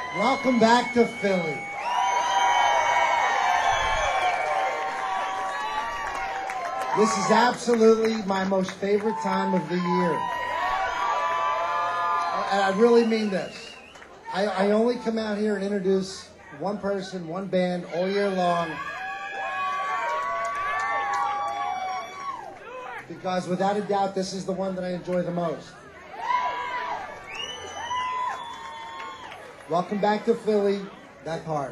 Welcome back to Philly. This is absolutely my most favorite time of the year. And I really mean this. I only come out here and introduce one person, one band all year long. Because without a doubt, this is the one that I enjoy the most. Welcome back to Philly, Death Heart.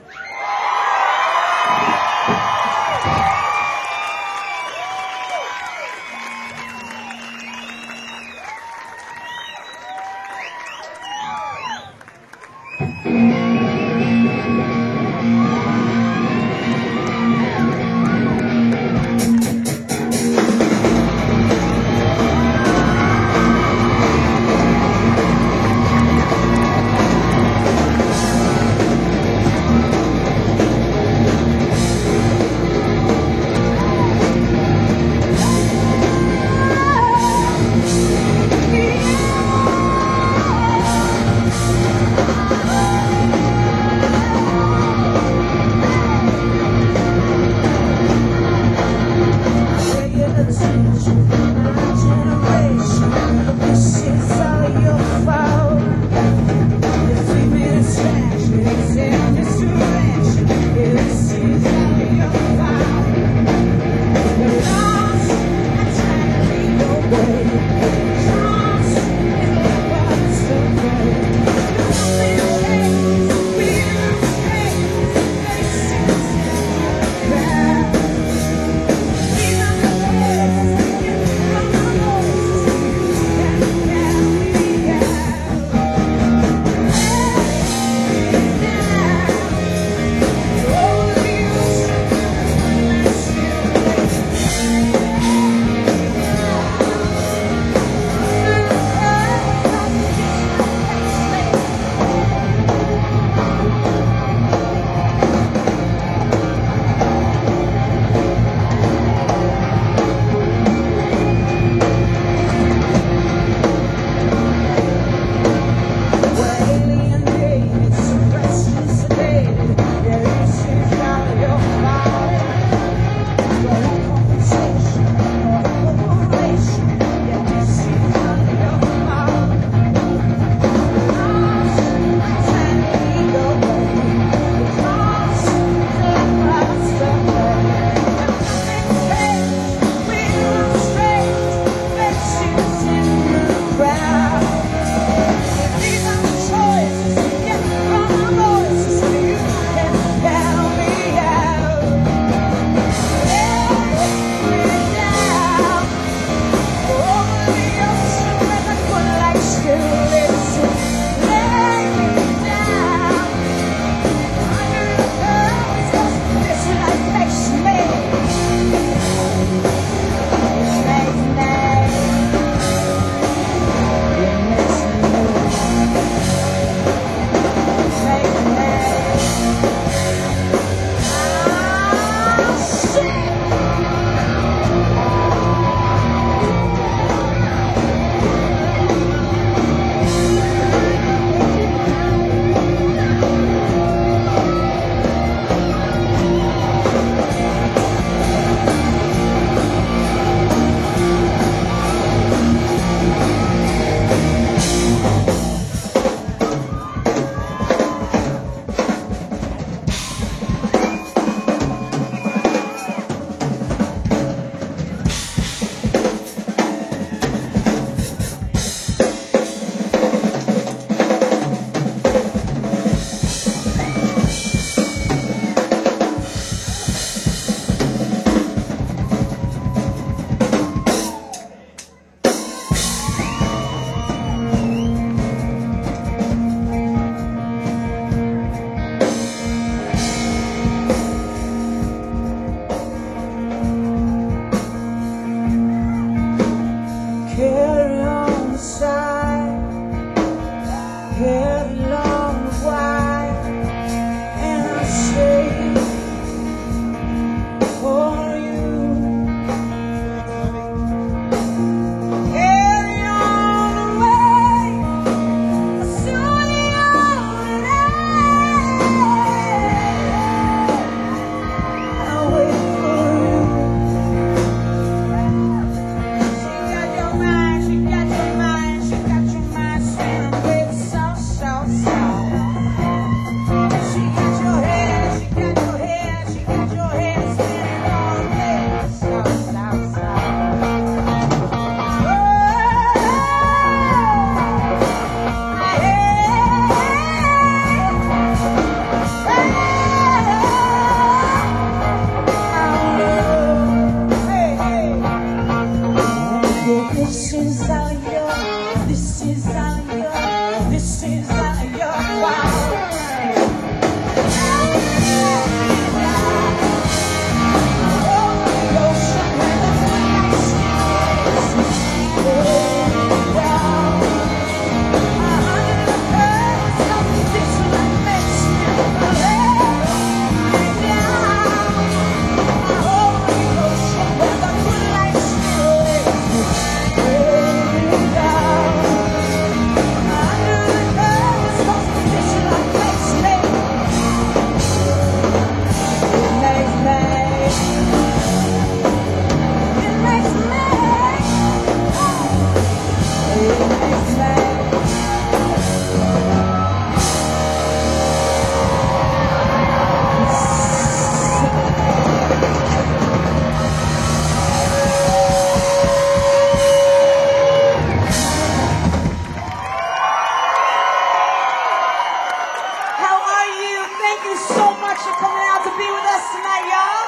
Thank you so much for coming out to be with us tonight, y'all.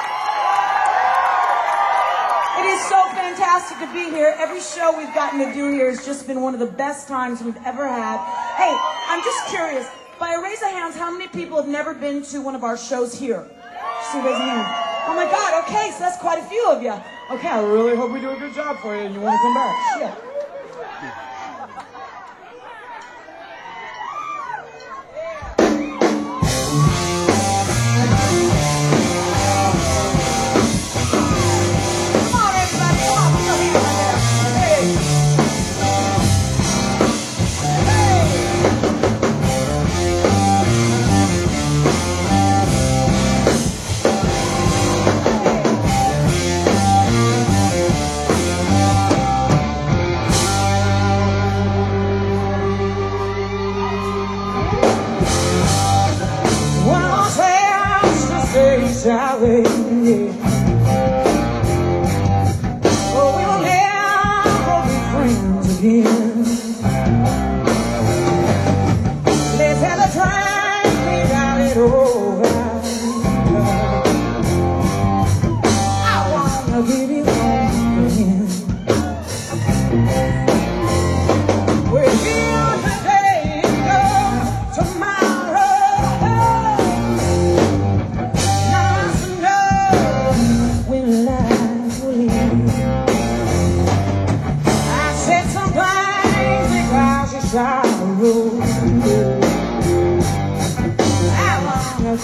It is so fantastic to be here. Every show we've gotten to do here has just been one of the best times we've ever had. Hey, I'm just curious, by a raise of hands, how many people have never been to one of our shows here? Just raise a hand. Oh my God, okay, so that's quite a few of you. Okay, I really hope we do a good job for you and you want to come back. Shit. Salvation, oh, we will never be friends again. Let's have a try, we got it over. I wanna give you all again. We're here today, go tomorrow. Sorrow. I wanna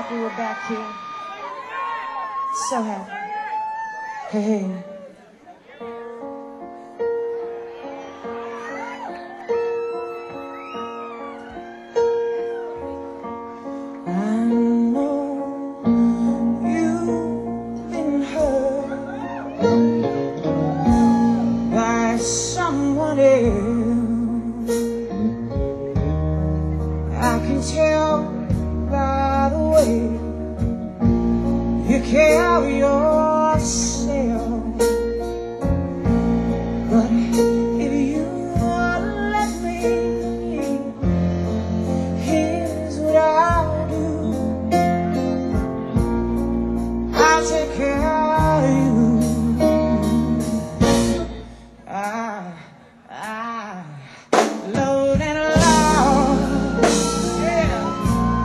happy we're back here. So happy. Hey. I know you've been hurt by someone else. I can tell by the way you carry yourself. But if you let me, here's what I'll do. I'll take care of you. I love and love,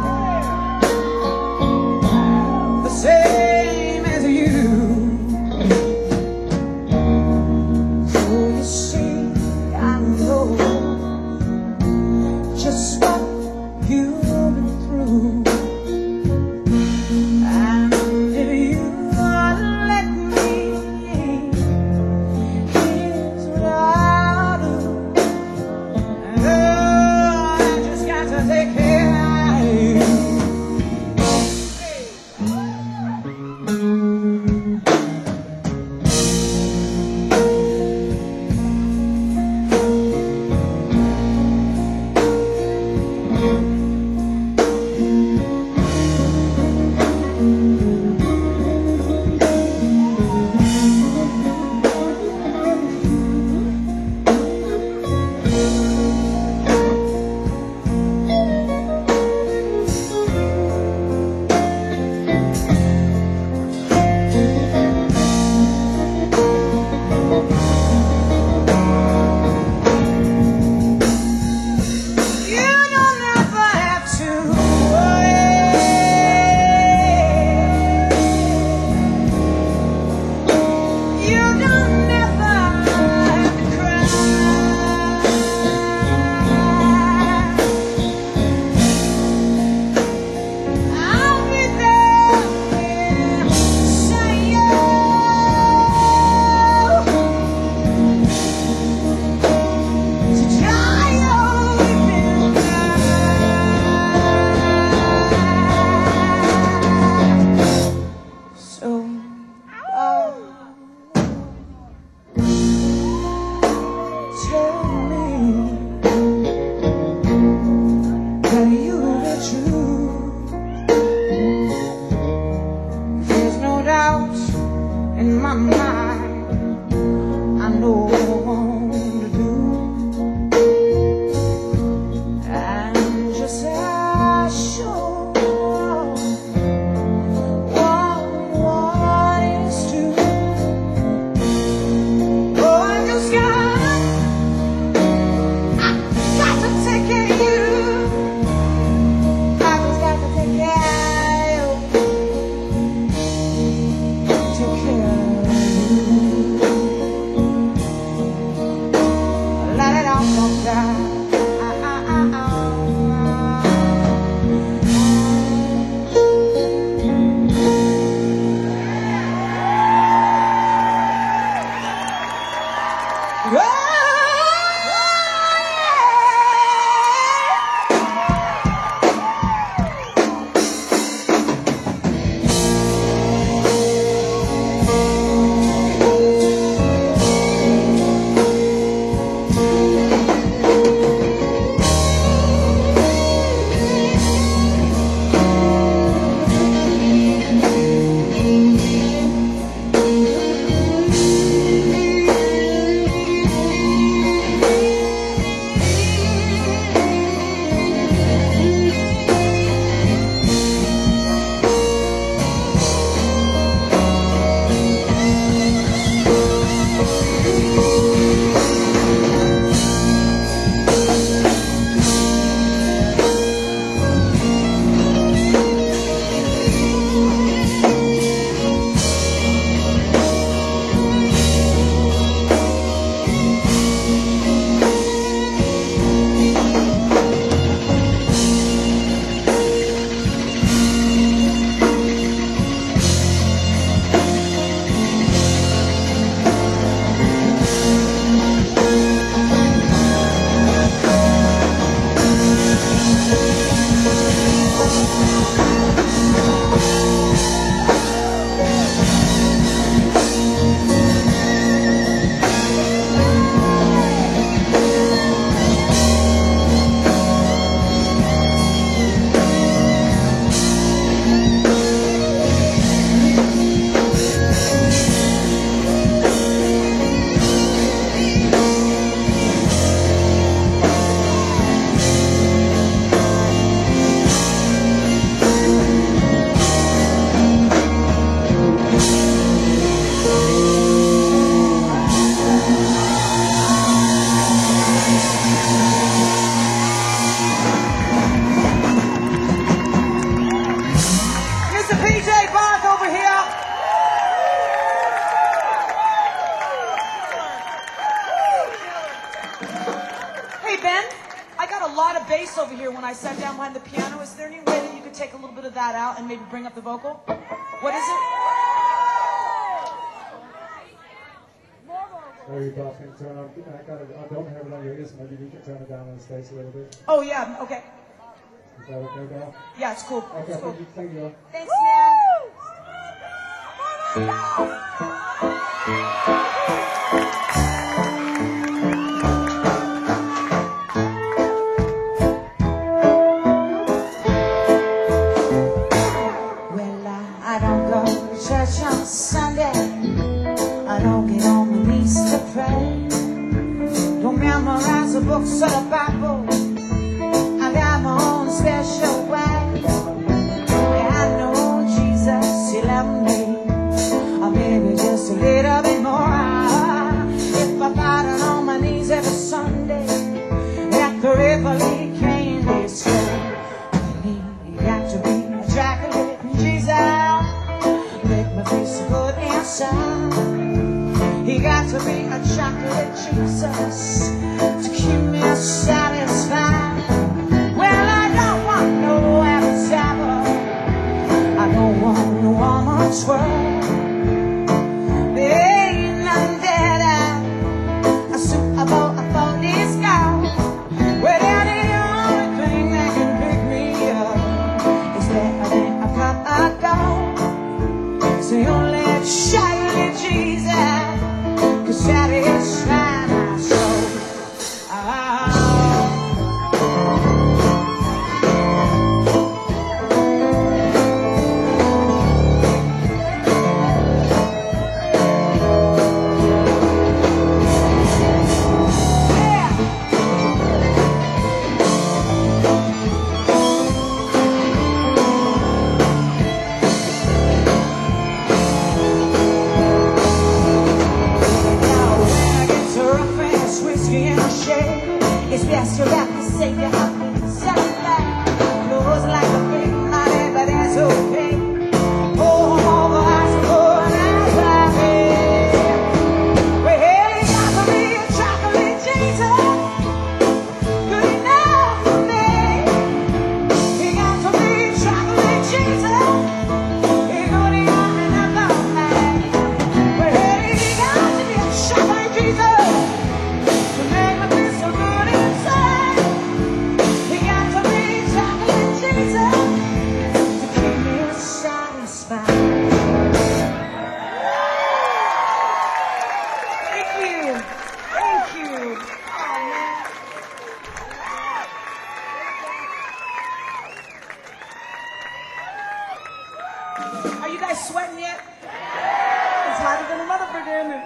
yeah, the same as you. bass over here when I sat down behind the piano. Is there any way that you could take a little bit of that out and maybe bring up the vocal? What is it? There you go. Can turn on. I don't have it on your ears. Maybe you can turn it down on the stage a little bit. Oh, yeah. Okay. Is that okay, Dal? Yeah, it's cool. Okay, It's cool. thank you. Thanks, man. Well, I don't go to church on Sunday. I don't get on my knees to pray. Don't memorize the books of the Bible. I got my own special way. Yeah, I know Jesus, He loved me. Or maybe just a little bit more. If I got it on my knees every Sunday at the Rivoli Candy Store, you got to be a chocolate Jesus. Make me feel so good inside. He got to be a chocolate Jesus to keep me satisfied. Well, I don't want no Adam's apple. I don't want no almond twirl. There ain't nothing that I suit about a phony's girl. Well, the only thing that can pick me up is that I think I've got a gold. It's the only chocolate Jesus. Satisfy my soul. It's best to wrap the Savior up in cellophane. Close like a big money, but that's okay. Oh, over I suppose that's right. Well, you got to be a chocolate Jesus, good enough for me. You got to be a chocolate Jesus, good enough for me. Well, you got to be a chocolate Jesus. Are you guys sweating yet? It's hotter than a motherfucker.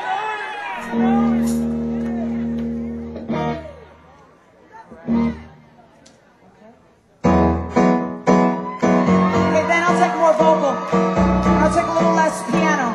Hey, Ben, I'll take more vocal. I'll take a little less piano.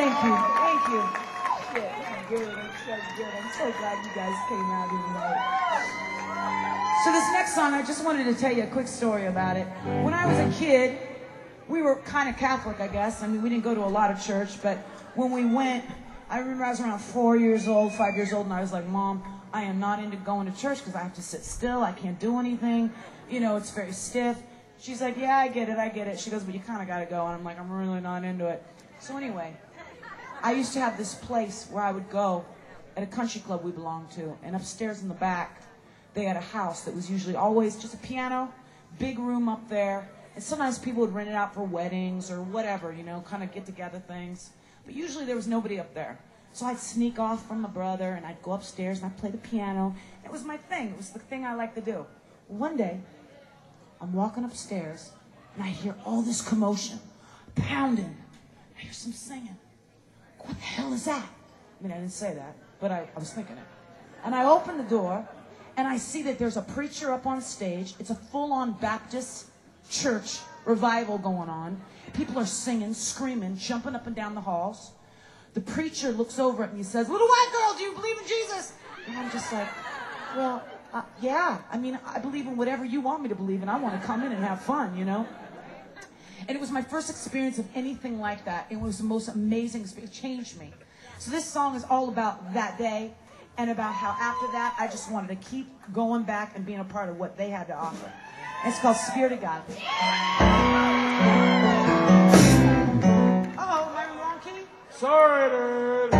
Thank you. Thank you. Shit, it's good. It's so good. I'm so glad you guys came out here tonight. So this next song, I just wanted to tell you a quick story about it. When I was a kid, we were kind of Catholic, I guess. I mean, we didn't go to a lot of church, but when we went, I remember I was around 4 years old, 5 years old, and I was like, Mom, I am not into going to church because I have to sit still. I can't do anything. You know, it's very stiff. She's like, yeah, I get it. She goes, but you kind of got to go. And I'm like, I'm really not into it. So anyway, I used to have this place where I would go at a country club we belonged to. And upstairs in the back, they had a house that was usually always just a piano, big room up there. And sometimes people would rent it out for weddings or whatever, you know, kind of get-together things. But usually there was nobody up there. So I'd sneak off from my brother, and I'd go upstairs, and I'd play the piano. It was my thing. It was the thing I liked to do. One day, I'm walking upstairs, and I hear all this commotion, pounding. I hear some singing. What the hell is that? I mean, I didn't say that, but I was thinking it. And I open the door, and I see that there's a preacher up on stage. It's a full-on Baptist church revival going on. People are singing, screaming, jumping up and down the halls. The preacher looks over at me and says, little white girl, do you believe in Jesus? And I'm just like, well, yeah. I mean, I believe in whatever you want me to believe in. I want to come in and have fun, you know? And it was my first experience of anything like that. It was the most amazing experience. It changed me. So this song is all about that day and about how after that, I just wanted to keep going back and being a part of what they had to offer. And it's called Spirit of God. Uh-oh, am I in the wrong key? Sorry, dude.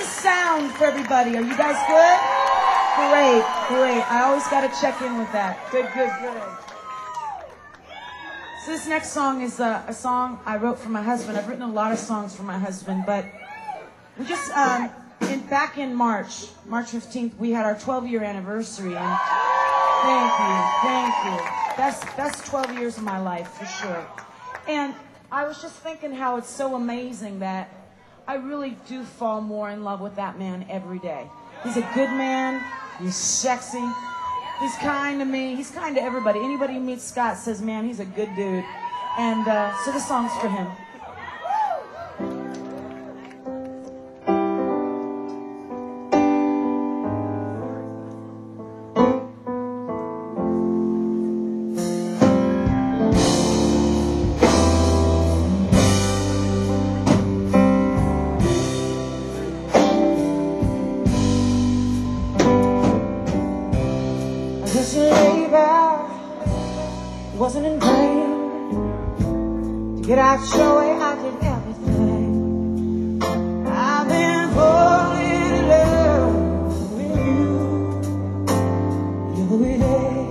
the sound for everybody? Are you guys good? Great, great. I always got to check in with that. Good, good, good. So this next song is a song I wrote for my husband. I've written a lot of songs for my husband, but we just back in March 15th, we had our 12-year anniversary, and thank you. That's 12 years of my life for sure. And I was just thinking how it's so amazing that I really do fall more in love with that man every day. He's a good man. He's sexy. He's kind to me. He's kind to everybody. Anybody who meets Scott says, man, he's a good dude. And so the song's for him. This labor wasn't in vain. To get out your way, I did everything. I've been falling in love with you every day.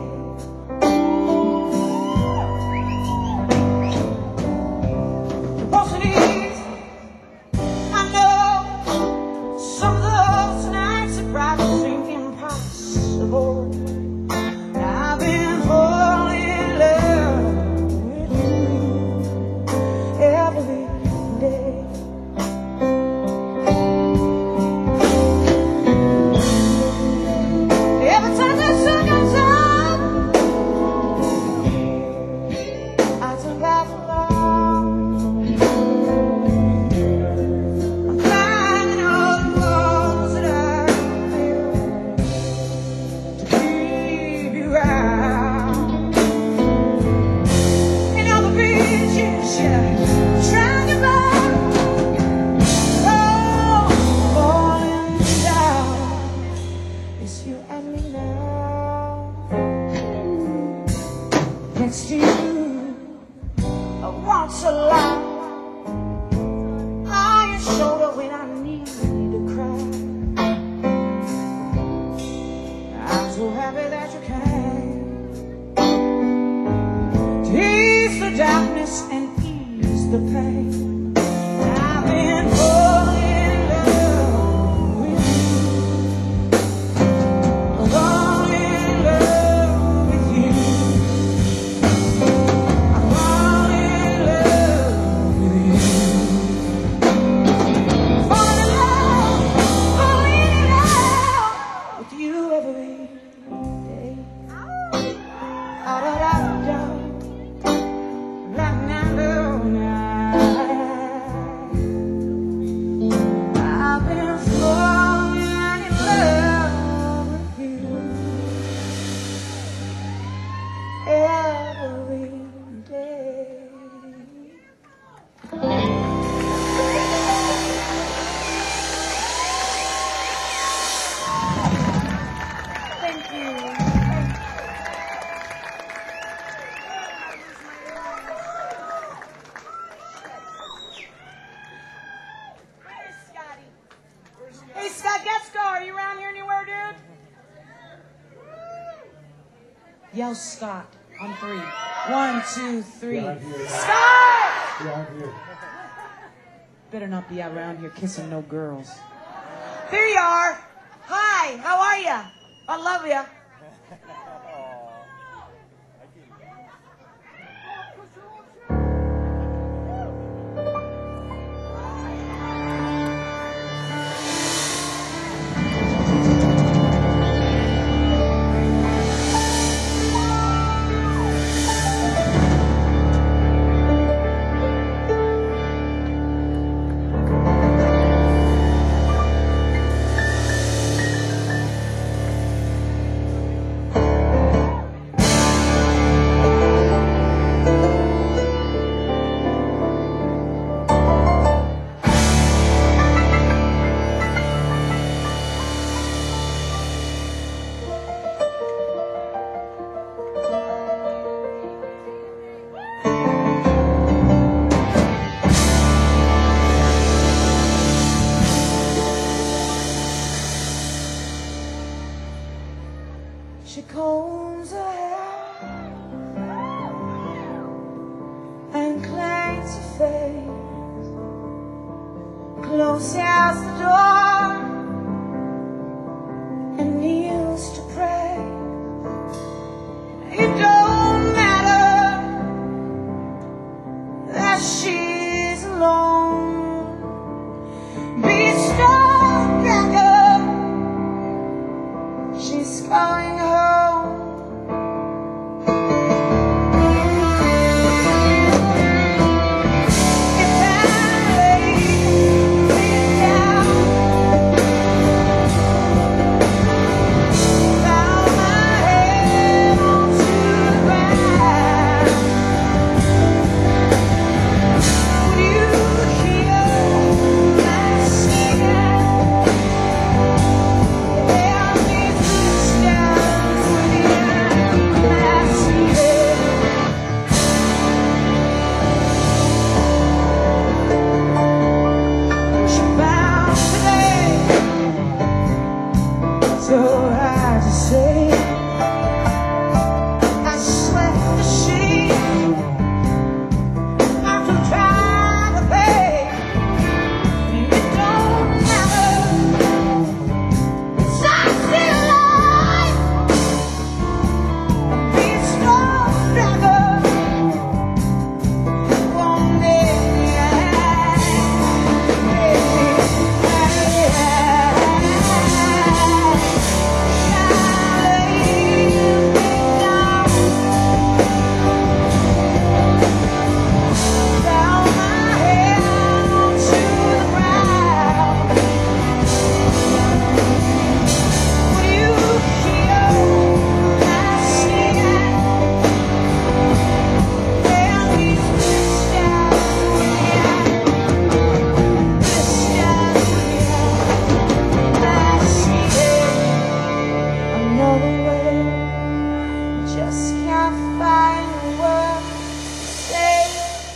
It wasn't easy, I know. Some of those nights it probably seemed impossible. I've been falling in love with you every day. Every time the sun comes up, I turn back alone. I'm climbing all the walls that I built to keep you out. And all the bridges you're trying to burn, oh, falling down. It's you and me now. Next to you, I want to lie on your shoulder when I need to cry. I'm so happy that you came to ease the darkness and ease the pain. I've been falling in love with you, falling in love with you. I'm falling in love with you. Falling in love with you every day. Da-da-da-da. I've been falling in love with you every day. Thank you. Hey, Scott Getsko, are you around here anywhere, dude? Yell Scott on 3. 1, 2, 3. Yeah, I'm here. Scott! Yeah, I'm here. Better not be around here kissing no girls. There you are. Hi, how are ya? I love ya. She combs her hair and cleans her face, closes the door and kneels to pray. It don't matter that she's alone. Be strong, girl. She's going home. If I lay down, bow my head onto the ground, would you hear my singing? There be footsteps within my sleep. She bound today, so I just say I slept the sheet after trying to pay. It don't matter, 'cause I'm still alive. Be strong, brother. One day down my head onto the ground. Would you hear my singing? There these footsteps I see another way. Just can't find a word to say.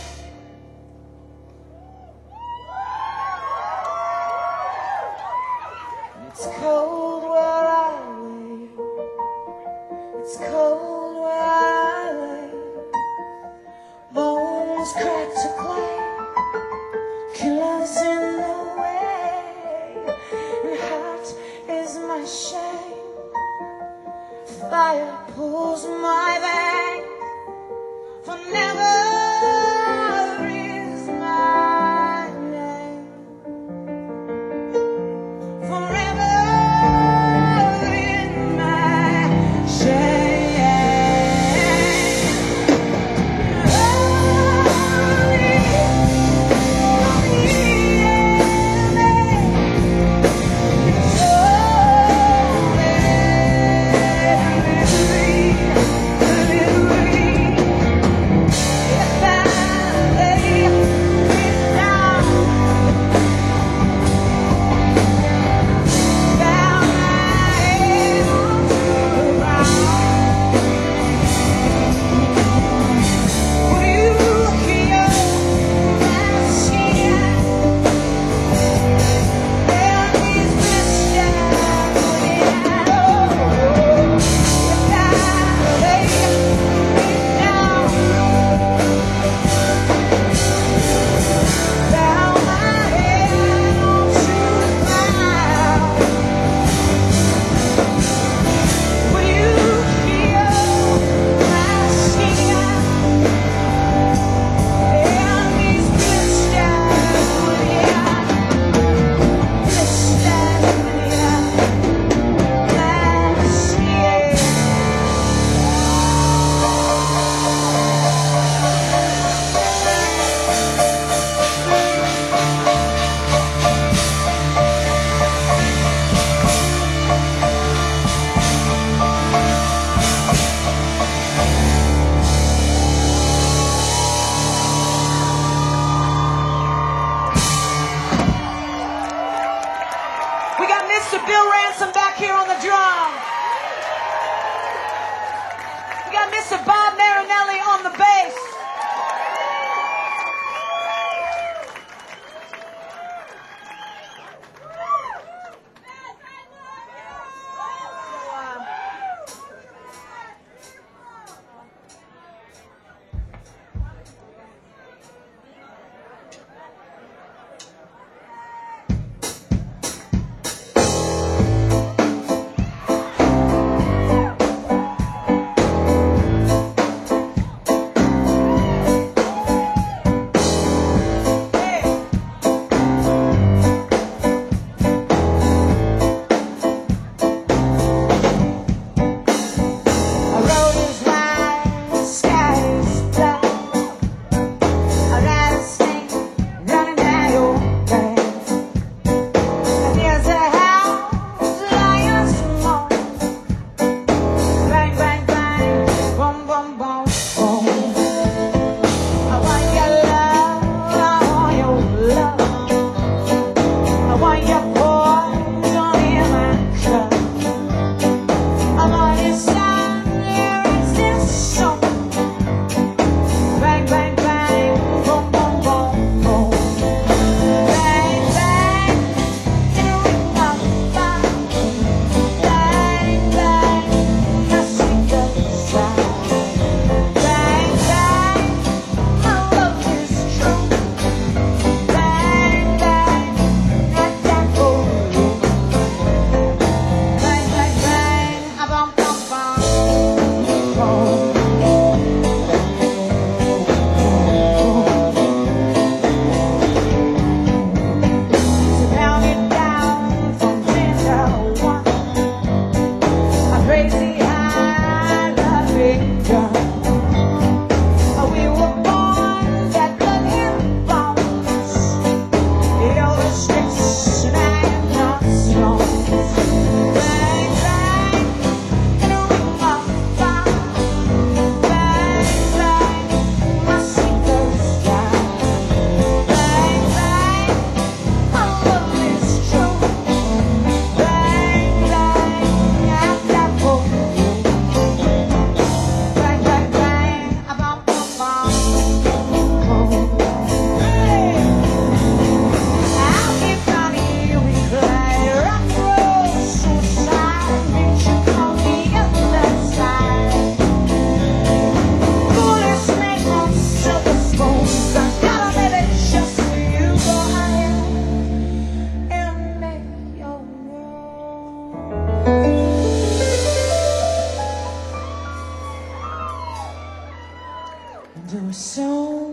It's cold where I lay. It's cold where I lay. Bones cracked to clay. Killers in the way. And heart is my shame. Fire pulls my veins. For never is my name. Forever in my shame. Only I'm so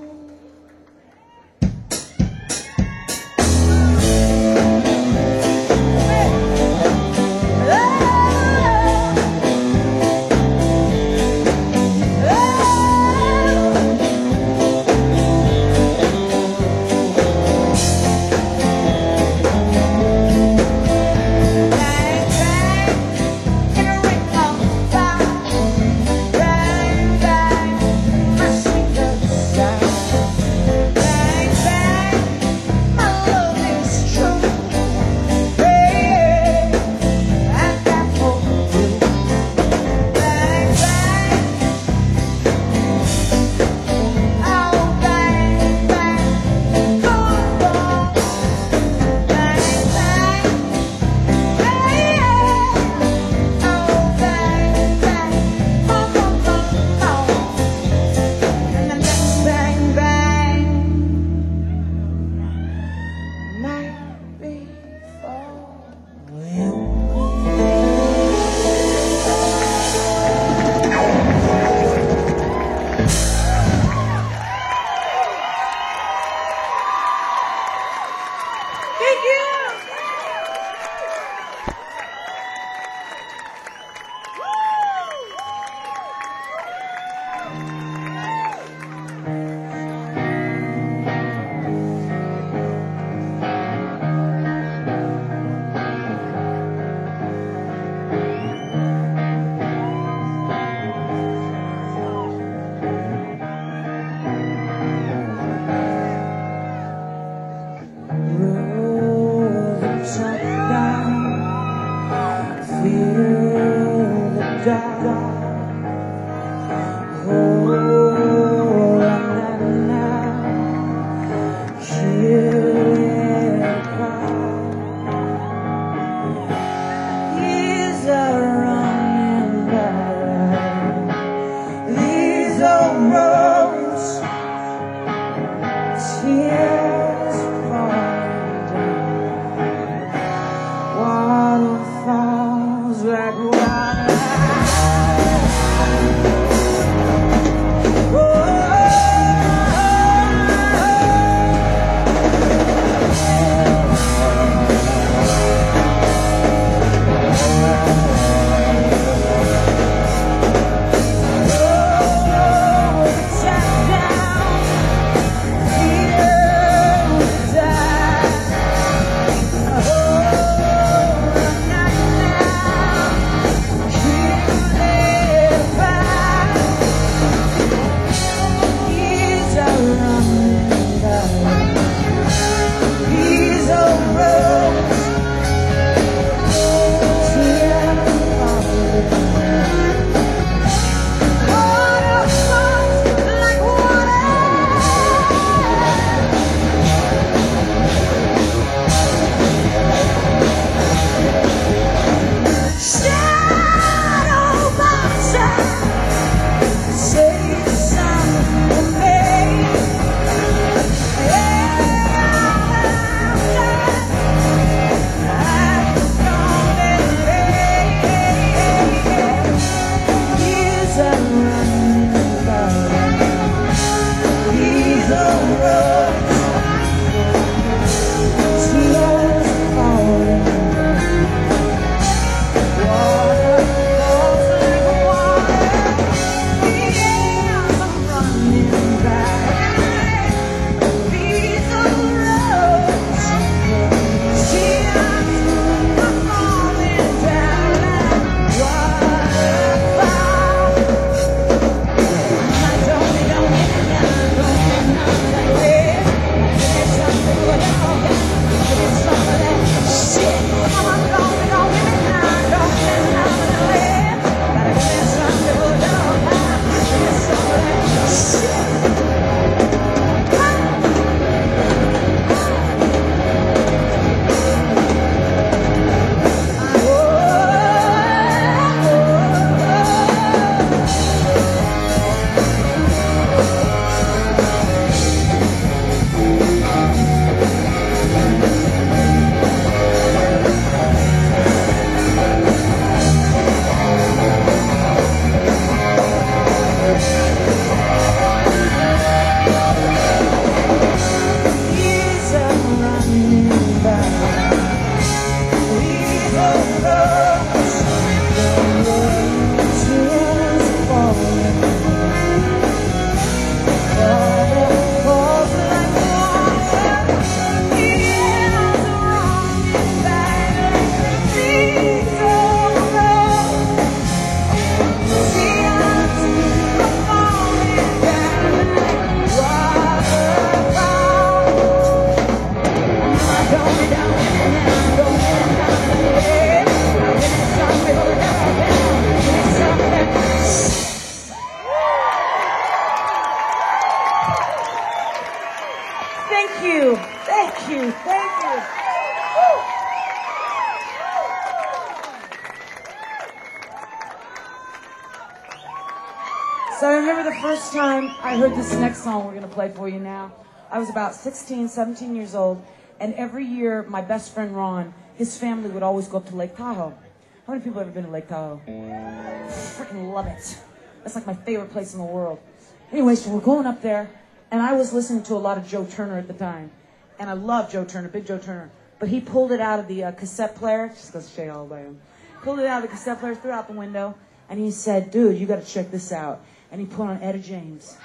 So I remember the first time I heard this next song we're going to play for you now. I was about 16, 17 years old, and every year my best friend Ron, his family would always go up to Lake Tahoe. How many people have ever been to Lake Tahoe? Freaking love it. That's like my favorite place in the world. Anyway, so we're going up there, and I was listening to a lot of Joe Turner at the time. And I love Joe Turner, big Joe Turner. But he pulled it out of the cassette player, just goes to show you all about him. Pulled it out of the cassette player, threw it out the window, and he said, dude, you got to check this out. And he put on Etta James.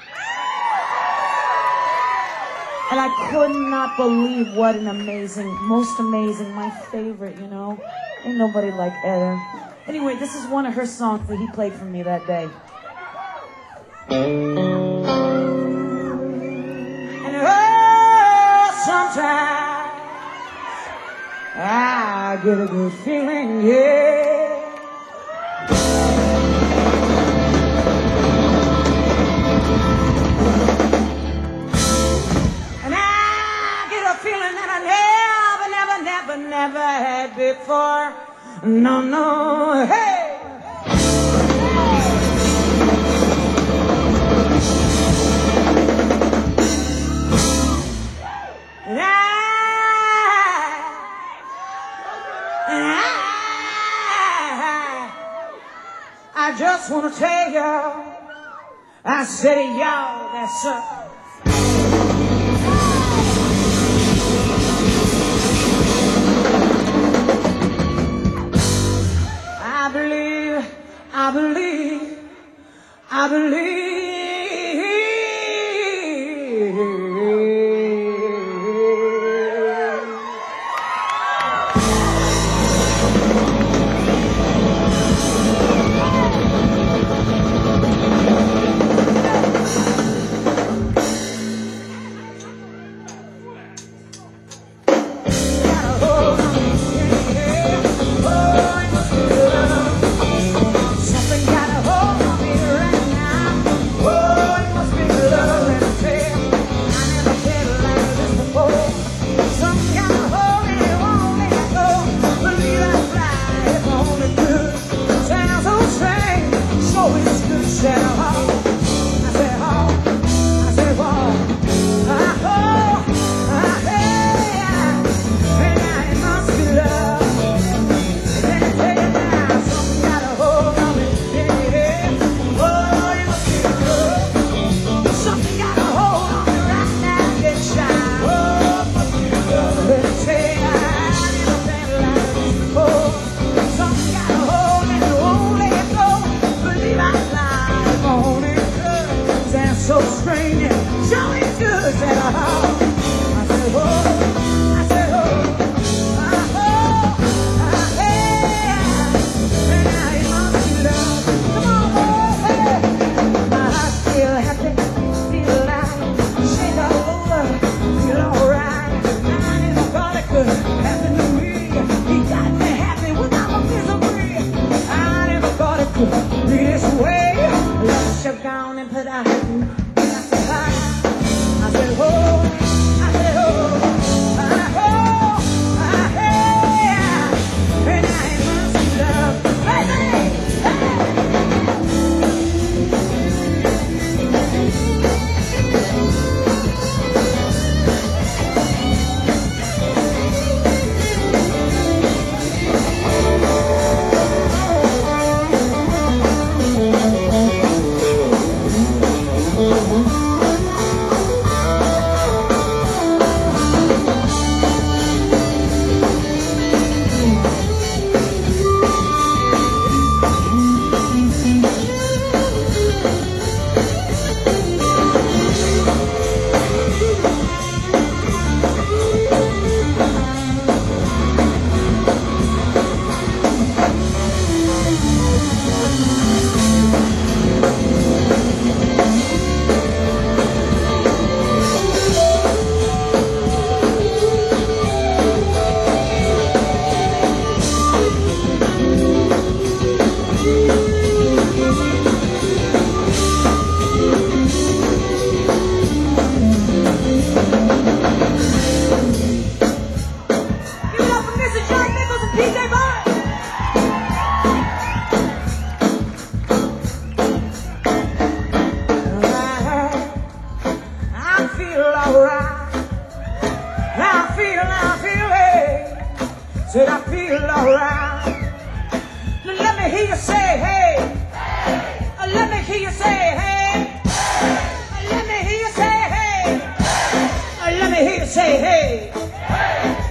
And I could not believe what an amazing, most amazing, my favorite, you know. Ain't nobody like Etta. Anyway, this is one of her songs that he played for me that day. And oh, sometimes I get a good feeling, yeah. Never had before. No, no, hey! And I just want to tell y'all, I said y'all, that's I believe. Something got a hold on me right now.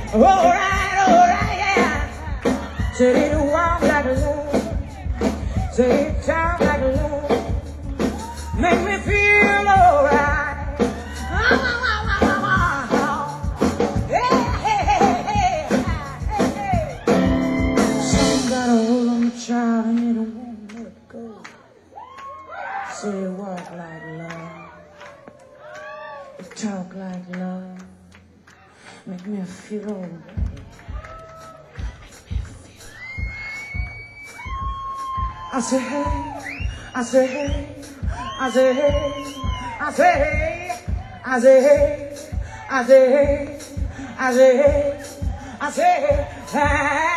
yeah. Say it walk like love. Say it talk like love. Make me feel alright. Some got a hold on the child and they don't want to let it go. Say it walk like love. It talk like love. Make me feel alright. I say hey, I say hey, I say hey, I say hey, I say hey, I say hey, I say hey, I say hey.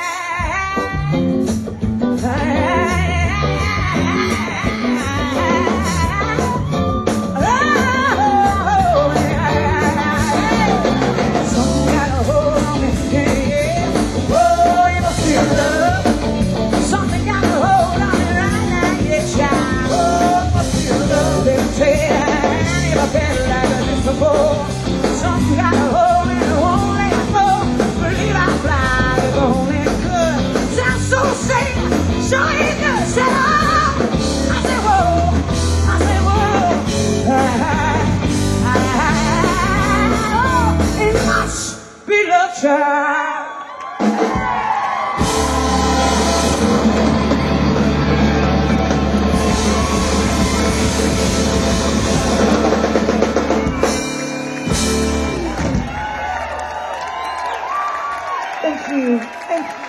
Something got a hold on me, yeah. Oh, you must feel love. Something got a hold on me right now, yeah, child. Oh, must feel love. They say I never felt like this before. Something got a hold and it won't let go. Believe I fly, if only it could. Sounds so safe, sure it does. Say oh, I say whoa, I say whoa. Oh, it must be love, child. Thank you. Thank you.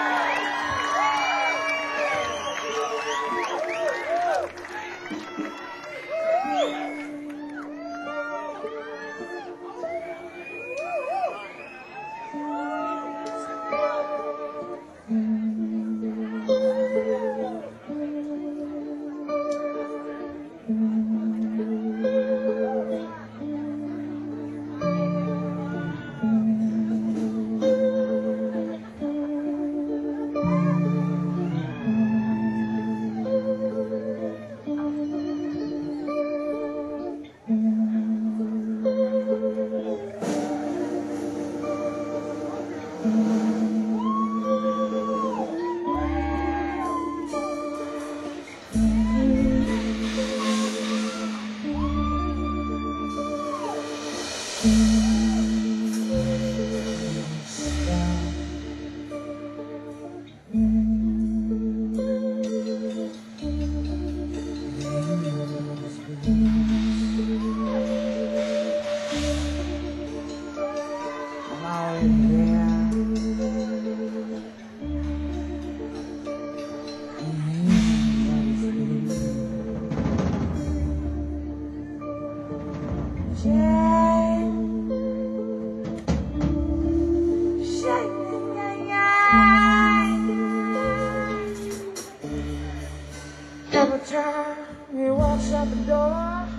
Every time he walks out the door,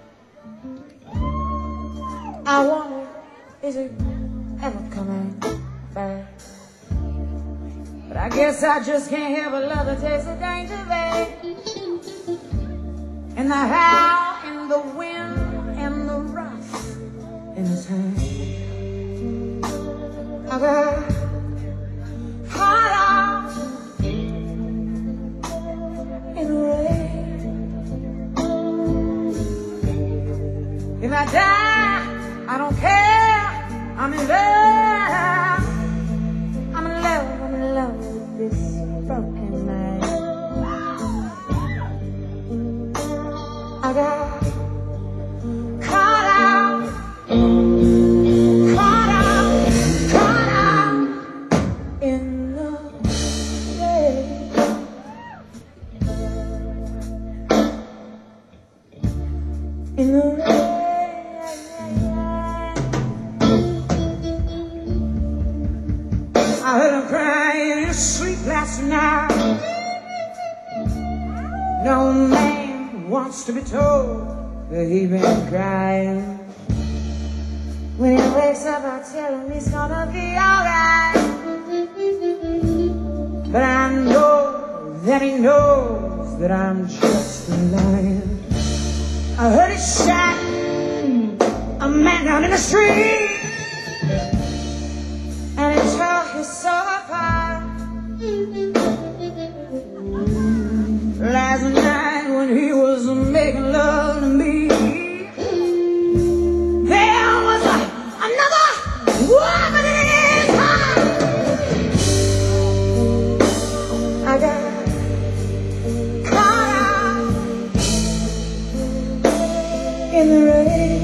I wonder, is he ever coming back? But I guess I just can't help but love the taste of danger, babe. And the howl and the wind and the rough in his hand. I got hot out in the rain. If I die, I don't care. I'm in love. I'm in love. I'm in love with this broken man. I got caught out in the rain. In the rain. I heard him crying in his sleep last night. No man wants to be told that he been crying. When he wakes up, I tell him he's gonna be alright. But I know that he knows that I'm just lying. I heard he shot a man down in the street, and so far. Last night when he was making love to me, there was another woman in his heart. I got caught out in the rain.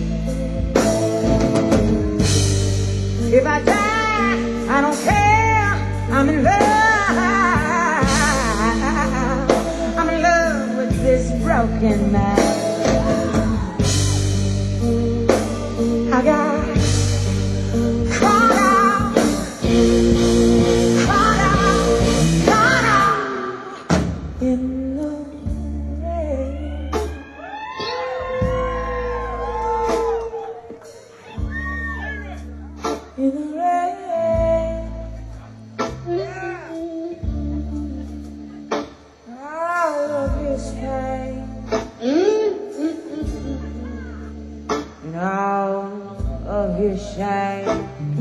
If I die, I don't care. I'm in love. I'm in love with this broken man. I got caught out, caught out in the rain. In the rain. All of his pain. And all of his shame.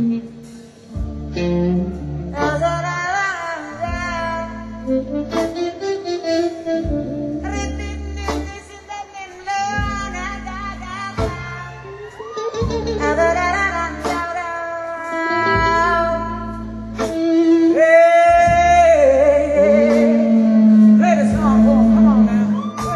Play the song for him. Come on now.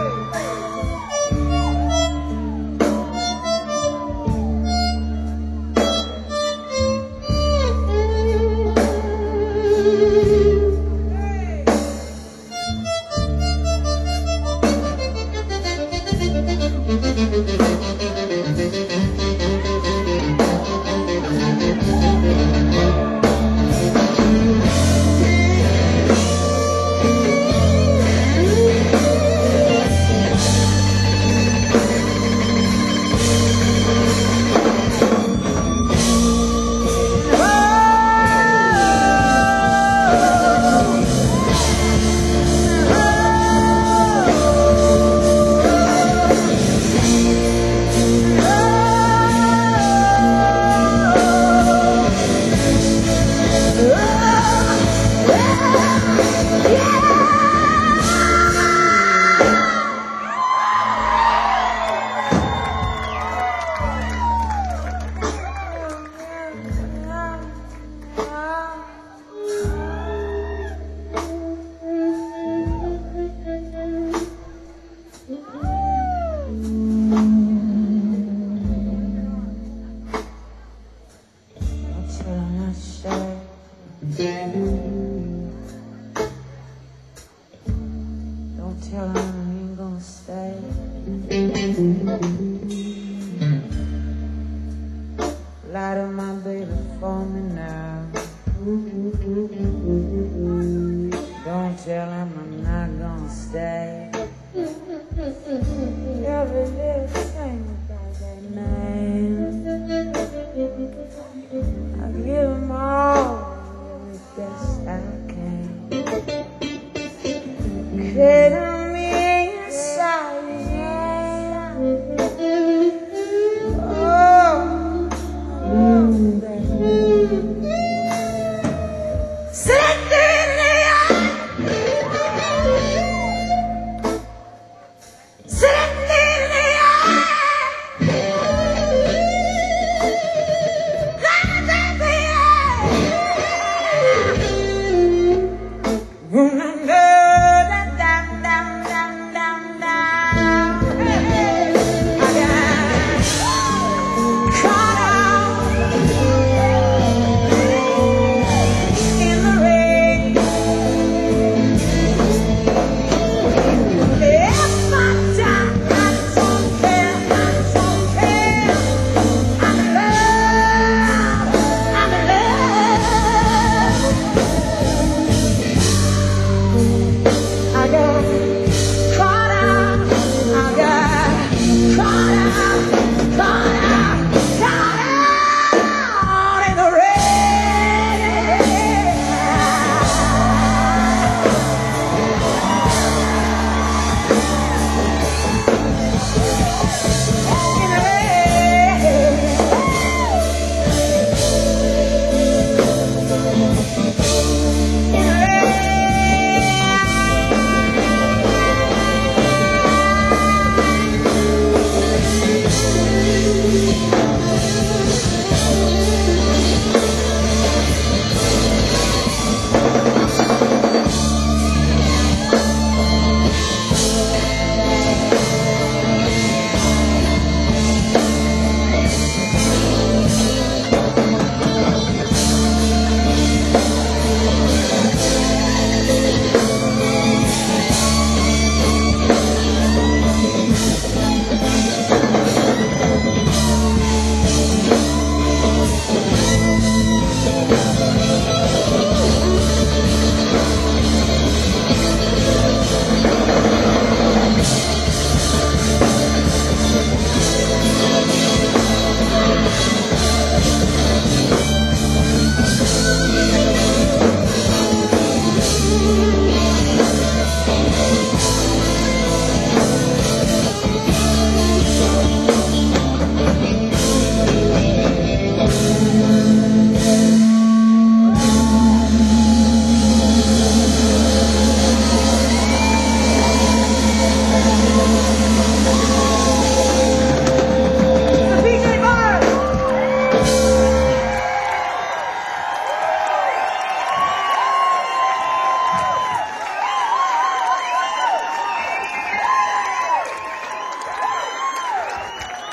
Don't tell him I ain't gonna stay. Lie to my baby for me now. Don't tell him I'm not gonna stay. Every little thing about that man, I give him all the best I can. Cradle me inside, yeah. Oh, baby. Sit in the eye. Sit in the eye.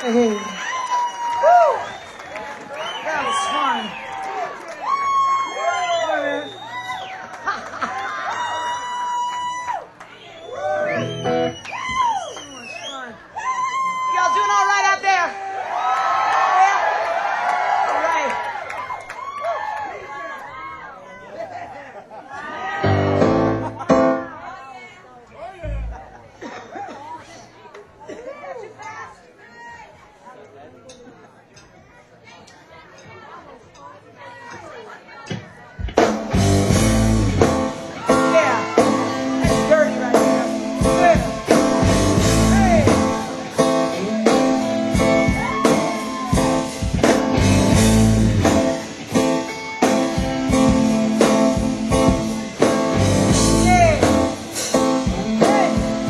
Hey. Woo! That was fun. So much fun. Y'all doing all right out there? Yeah? All right. Yeah. That's dirty right there. Yeah. Hey. Yeah. Hey.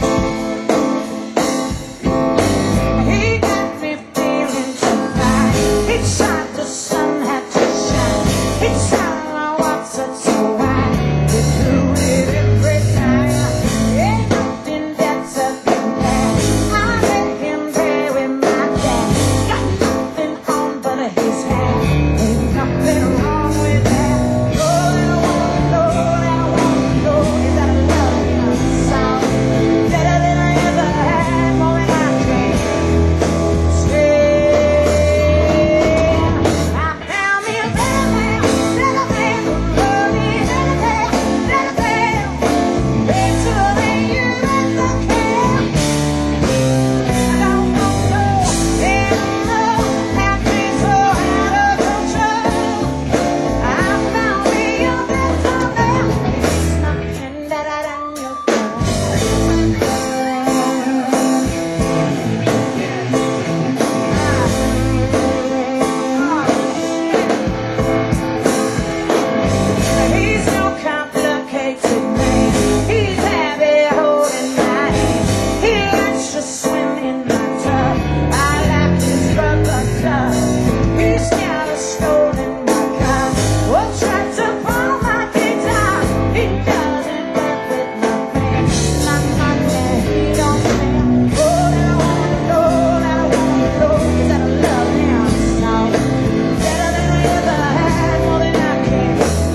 He got me feeling tonight. He shot the sun had to shine. He shot my water so wide. He do it every time. Ain't nothing better than that. I let him play with my dad. Got nothing on but his hat. Ain't nothing wrong with that. All I wanna know is that I love him sound better than I ever had, more than I can stand. I found me a better man who love me, better than you ever can. I don't want no anymore, happy so out of control. I found me a better man, it's nothing better than you can. He's no complicated man. He's happy holding my hand. He likes to swim in my tub. I like his rubber duck. He's got a stolen my car. Or tried to borrow my guitar. He doesn't rap with my friends. My money he don't spend. All that I wanna know is that I love him so better than I ever had, more than I can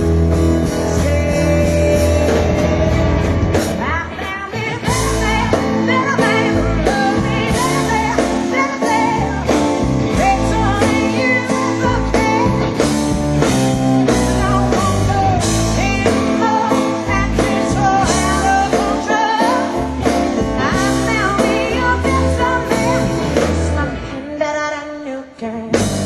stand. I found me a better man who love me, better than you ever can. I don't want no anymore, happy so out of control. I found me a better man, something better than you can.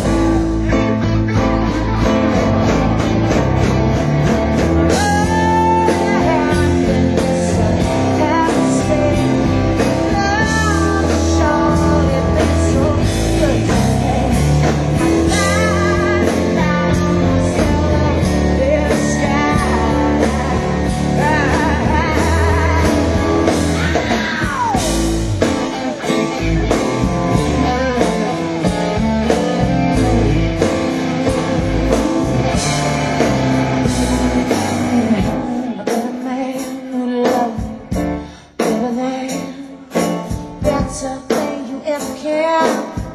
Better than you ever can.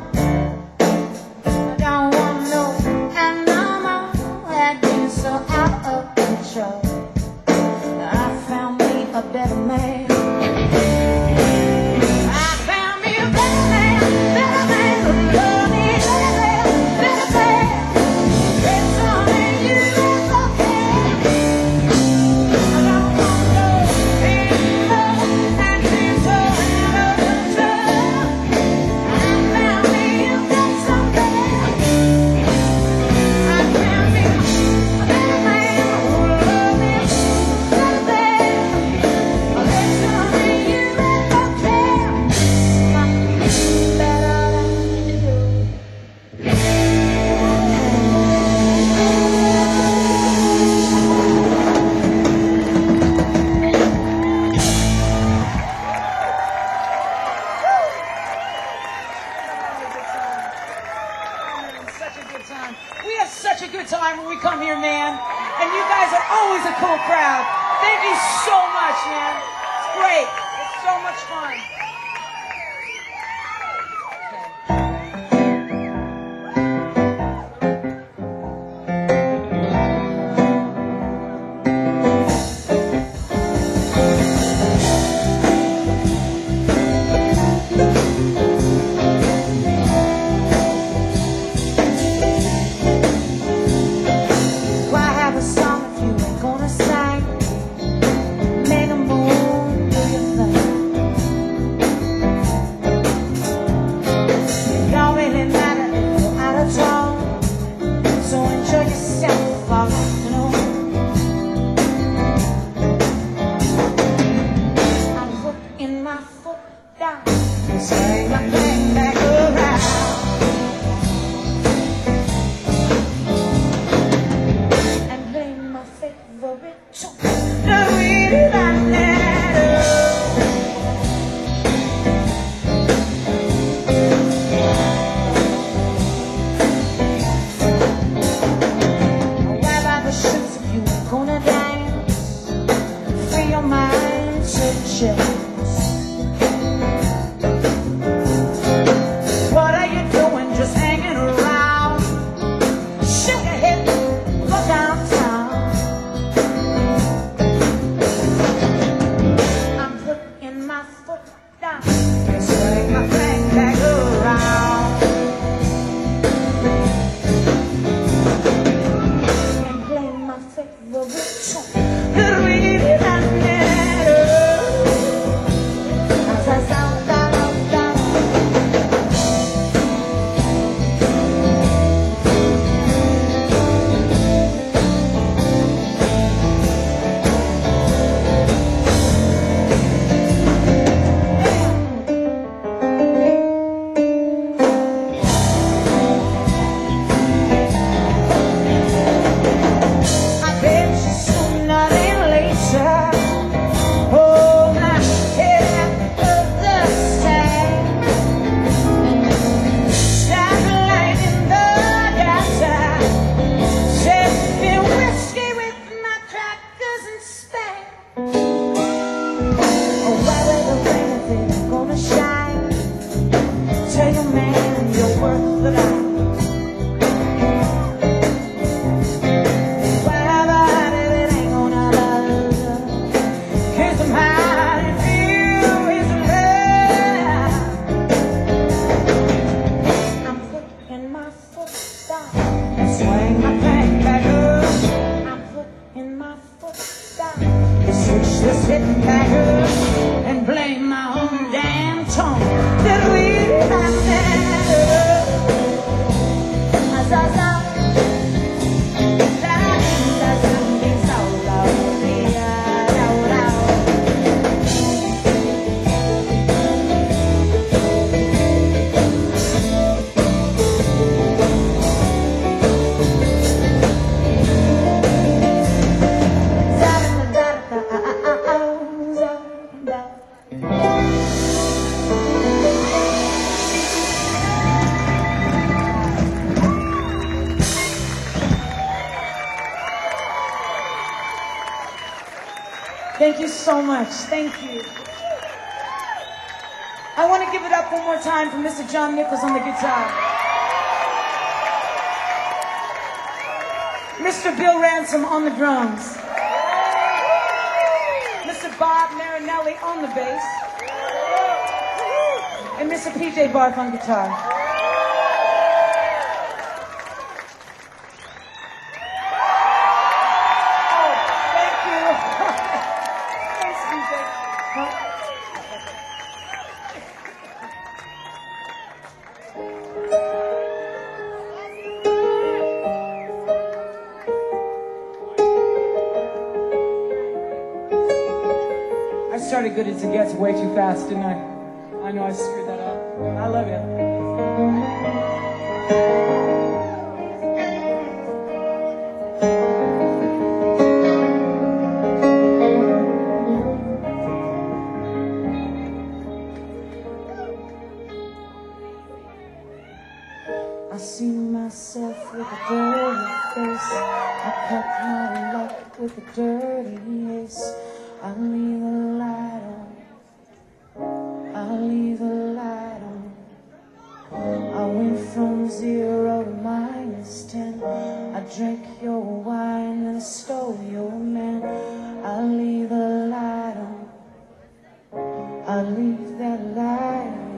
I don't want no animal acting so out of control. I found me a better man. I found me a better man who love me, better than you ever can. I don't want no anymore, acting so out of control. I found me a better man. I found me a better man who love me, better than you ever can. Nothing better than you. Such a good time. We have such a good time when we come here, man. And you guys are always a cool crowd. Thank you so much, man. It's great. It's so much fun. Okay. intentions. What are you doing just hanging around? Shake your head, go downtown. I'm putting my foot down and swing my thing back around. And play my favorite song. And blame my own damn tone. Thank you so much. Thank you. I want to give it up one more time for Mr. John Nichols on the guitar. Mr. Bill Ransom on the drums. Mr. Bob Marinelli on the bass. And Mr. PJ Barth on guitar. I started Good As It Gets way too fast, didn't I? I know I screwed that up. I love you. I see myself with a dirty face. I cut my luck with a dirty ace. I leave a light on. I leave a light on. I went from 0 to -10. I drank your wine and I stole your man. I leave a light on. I leave that light on.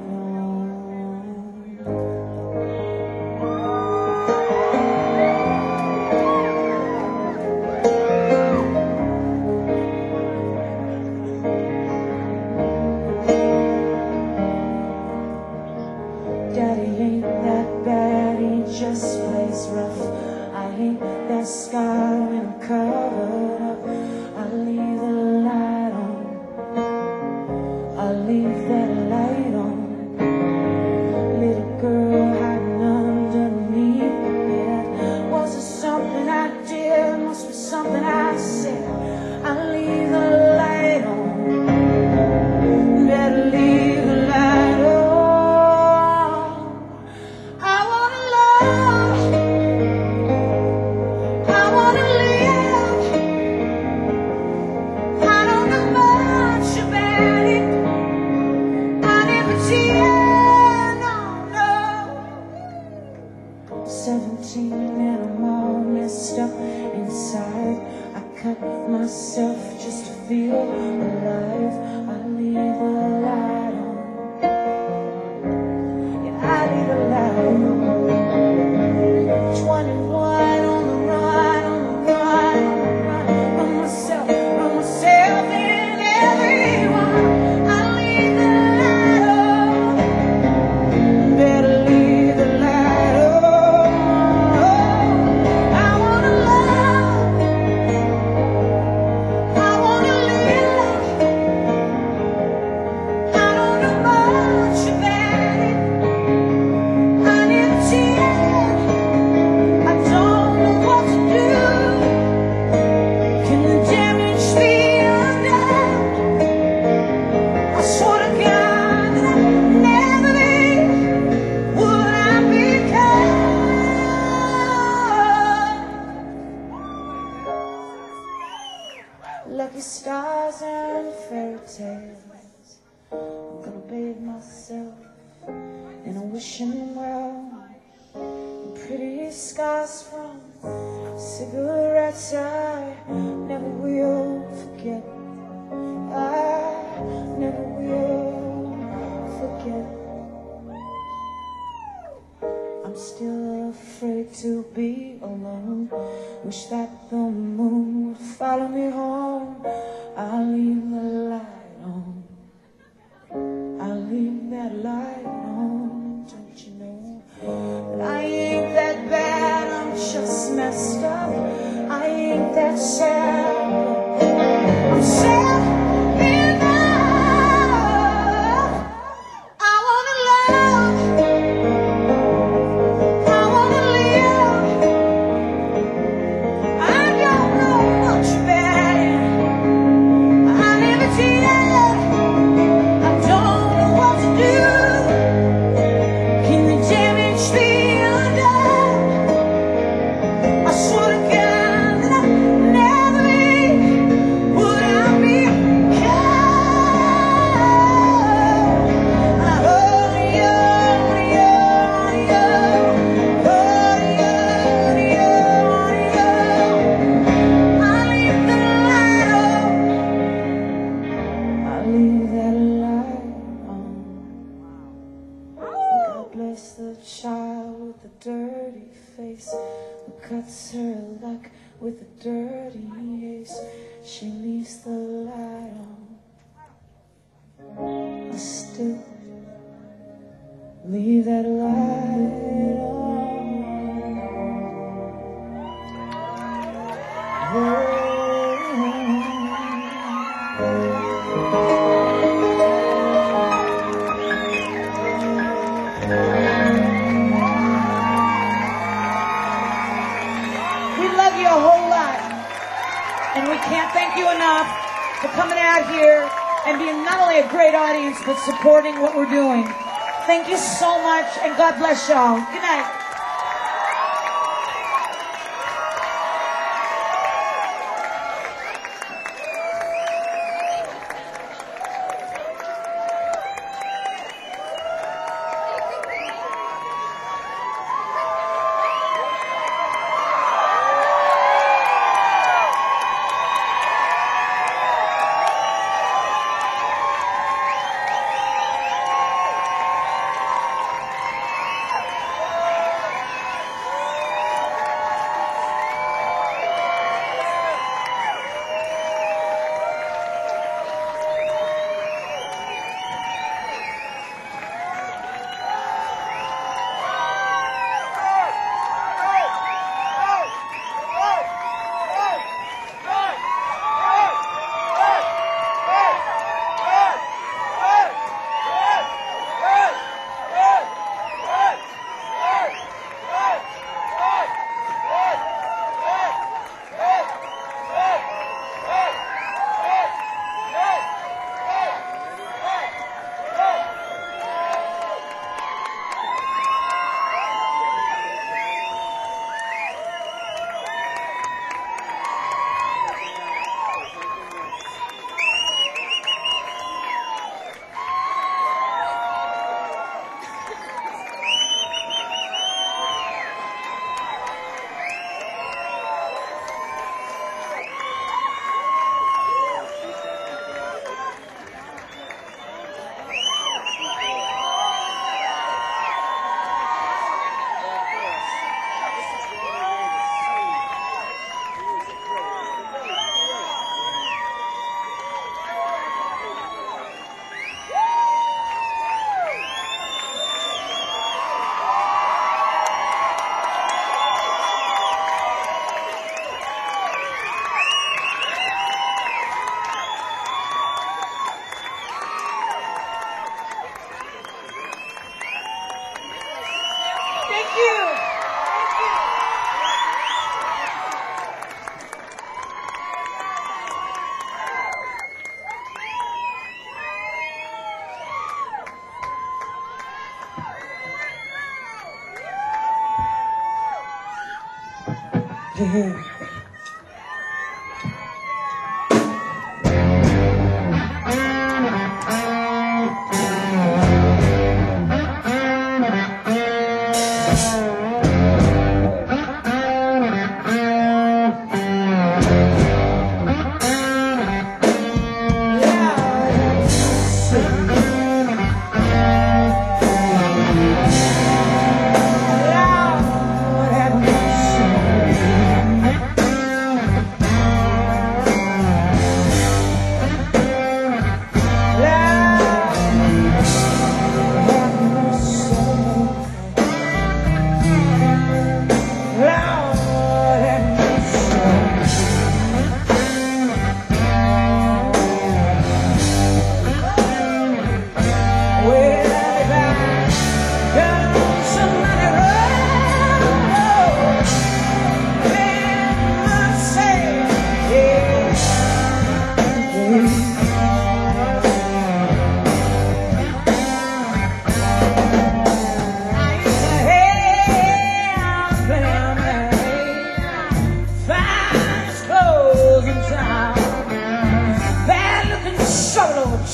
fairy tales. I'm gonna bathe myself in a wishing well. Pretty scars from cigarettes I never will forget. I never will forget. I'm still afraid to be alone. Wish that the moon would follow me home. I'll leave the light on. I'll leave that light on. Don't you know that I ain't that bad? I'm just messed up. I ain't that sad. I'm sad enough. I wanna love. I wanna live. I don't know much about it. I never did. I don't know what to do. Can the damage be undone? I swear to God that I'd never leave. Would I be kind? I hold you, I leave the light on. I leave that light on. God bless the child with the dirty face who cuts her luck with a dirty ace. She leaves the light on. I still leave that light on. We love you a whole lot, and we can't thank you enough for coming out here and being not only a great audience, but supporting what we're doing. Thank you so much, and God bless y'all. Good night.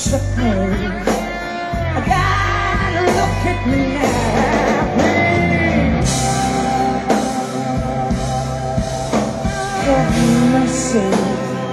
shook me. God, look at me now, please. Have mercy.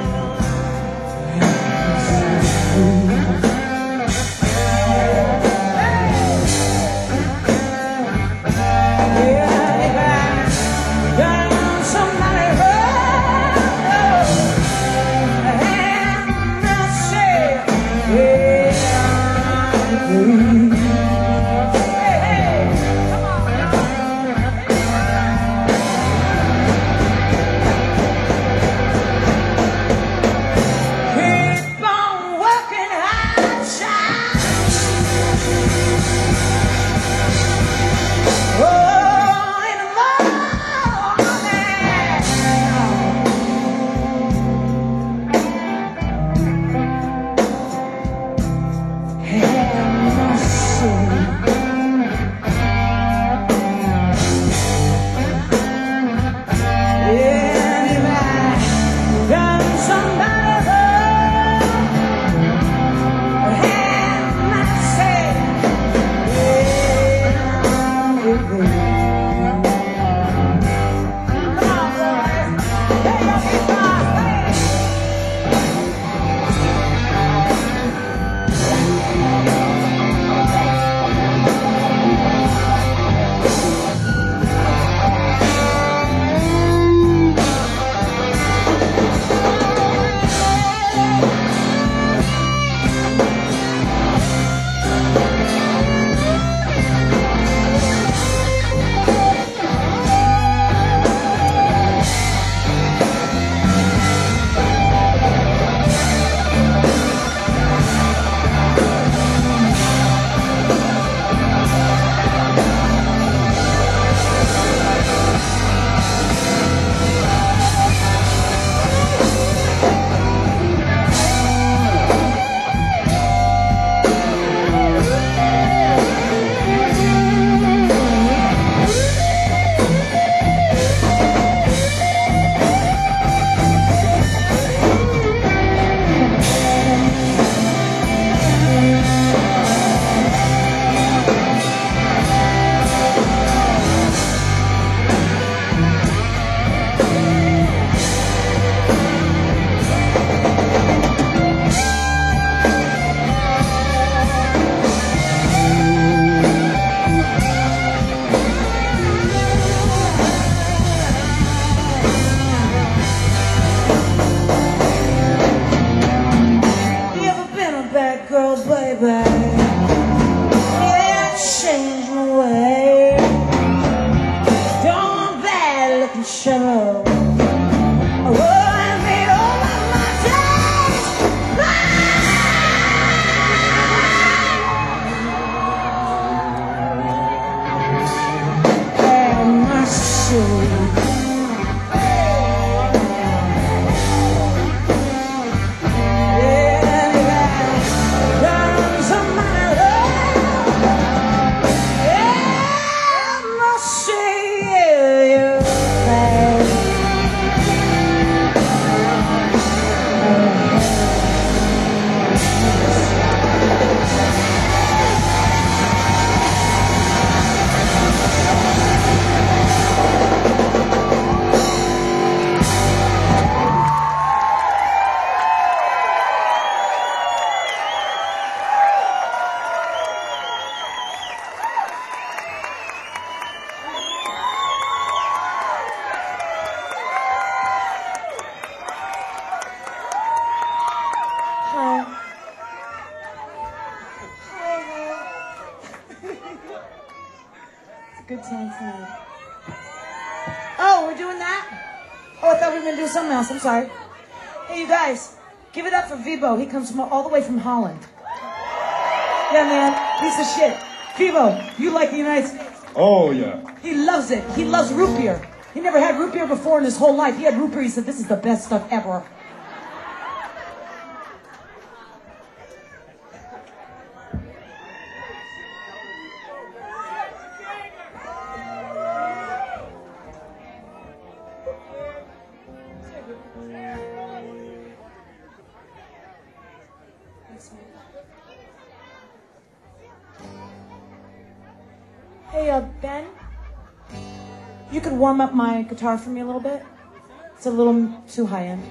Good time tonight. Oh, we're doing that? Oh, I thought we were going to do something else. I'm sorry. Hey, you guys, give it up for Vibo. He comes from all the way from Holland. Yeah, man, piece of shit. Vibo, you like the United States? Oh, yeah. He loves it. He loves root beer. He never had root beer before in his whole life. He had root beer. He said, this is the best stuff ever. Thanks, man. Hey, Ben, you could warm up my guitar for me a little bit? It's a little too high end.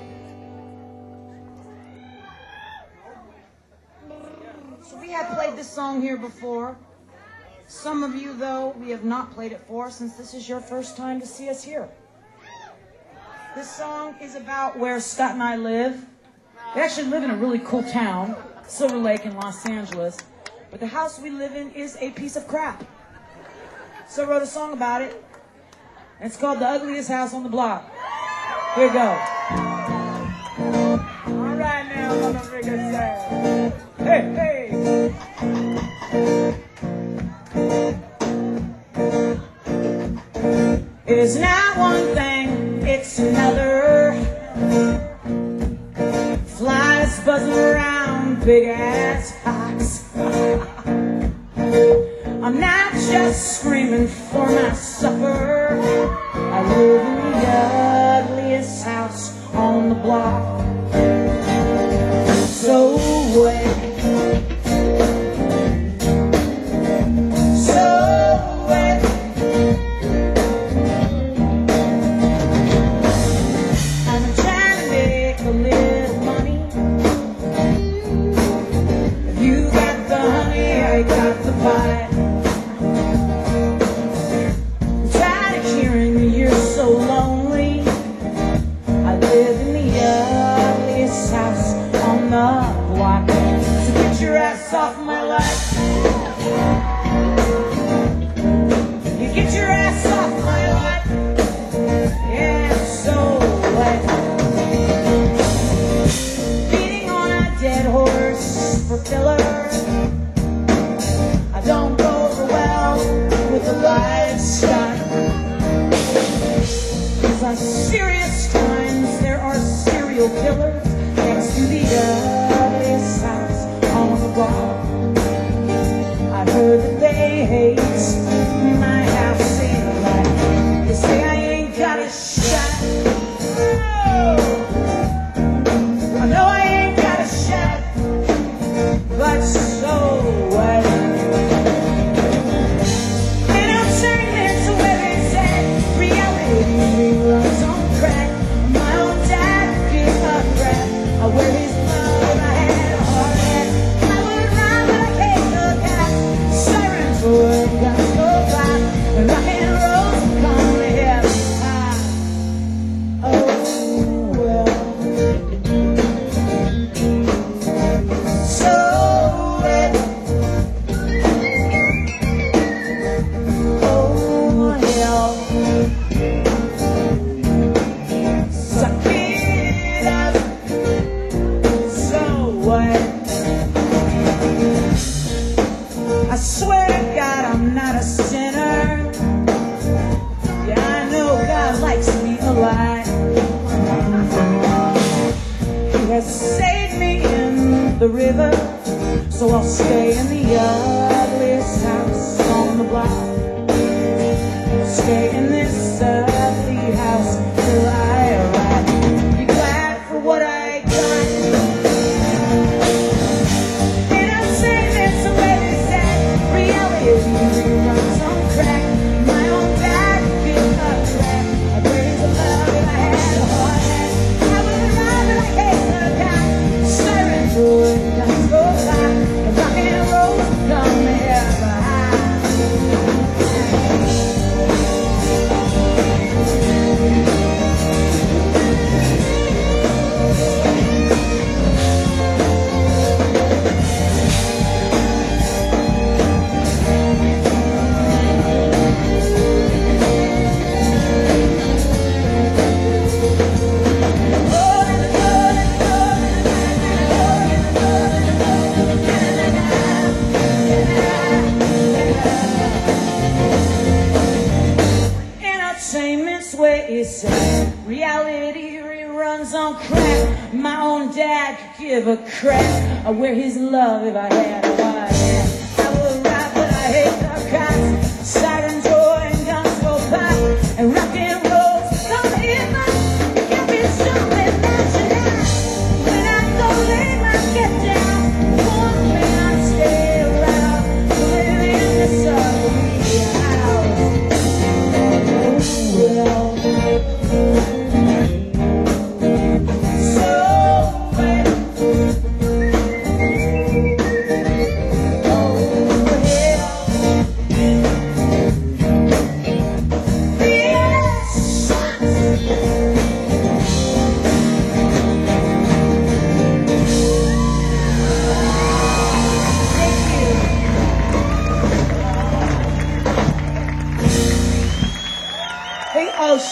So we have played this song here before. Some of you, though, we have not played it for since this is your first time to see us here. This song is about where Scott and I live. We actually live in a really cool town, Silver Lake in Los Angeles. But the house we live in is a piece of crap. So I wrote a song about it. And it's called The Ugliest House on the Block. Here we go. All right now, motherfucker, say, hey, hey. It is not one thing, it's another. Flies buzzing around big ass cocks. I'm not just screaming for my supper. I live in the ugliest house on the block. So wet. So wet. I'm trying to make a little money. If you got the honey, I got the pie. So lonely. I live in the ugliest house on the block. So get your ass off my life. You get your ass off my life. Yeah, so what? Beating on a dead horse for filler. I don't go over well with the livestock. On serious times, there are serial killers next to the ugliest house on the block. I heard that they hate my house ain't right. They say I ain't got a shot. No. I know I ain't got a shot, but so what? They don't turn into where they said reality runs on crack. My own dad gave a crap. I wear his love, I had a heart attack. I would run, but I can't look out. Sirens would guns go by, and rock and roll come to heaven. Oh well. So wet. Oh hell. I swear to God I'm not a sinner. Yeah, I know God likes me a lot. He has saved me in the river, so I'll stay in the ugliest house on the block. Stay in this ugly house till I arrive. Be glad for what I got. And I'm saying this the way they said, reality runs on crack. My own dad gives a crap. I raised a love and I had a heart attack. I would run but I can't look out. Sirens would guns go by, and rock and roll would come ever high. Entertainment's where it's at. Reality reruns on crack. My own dad could give a crap. I wear his love if I had a heart attack. I would ride, but I hate the cops. Sirens roar and guns go by, and rock and roll's come here. It can be something that you have. When I go lay my get down, one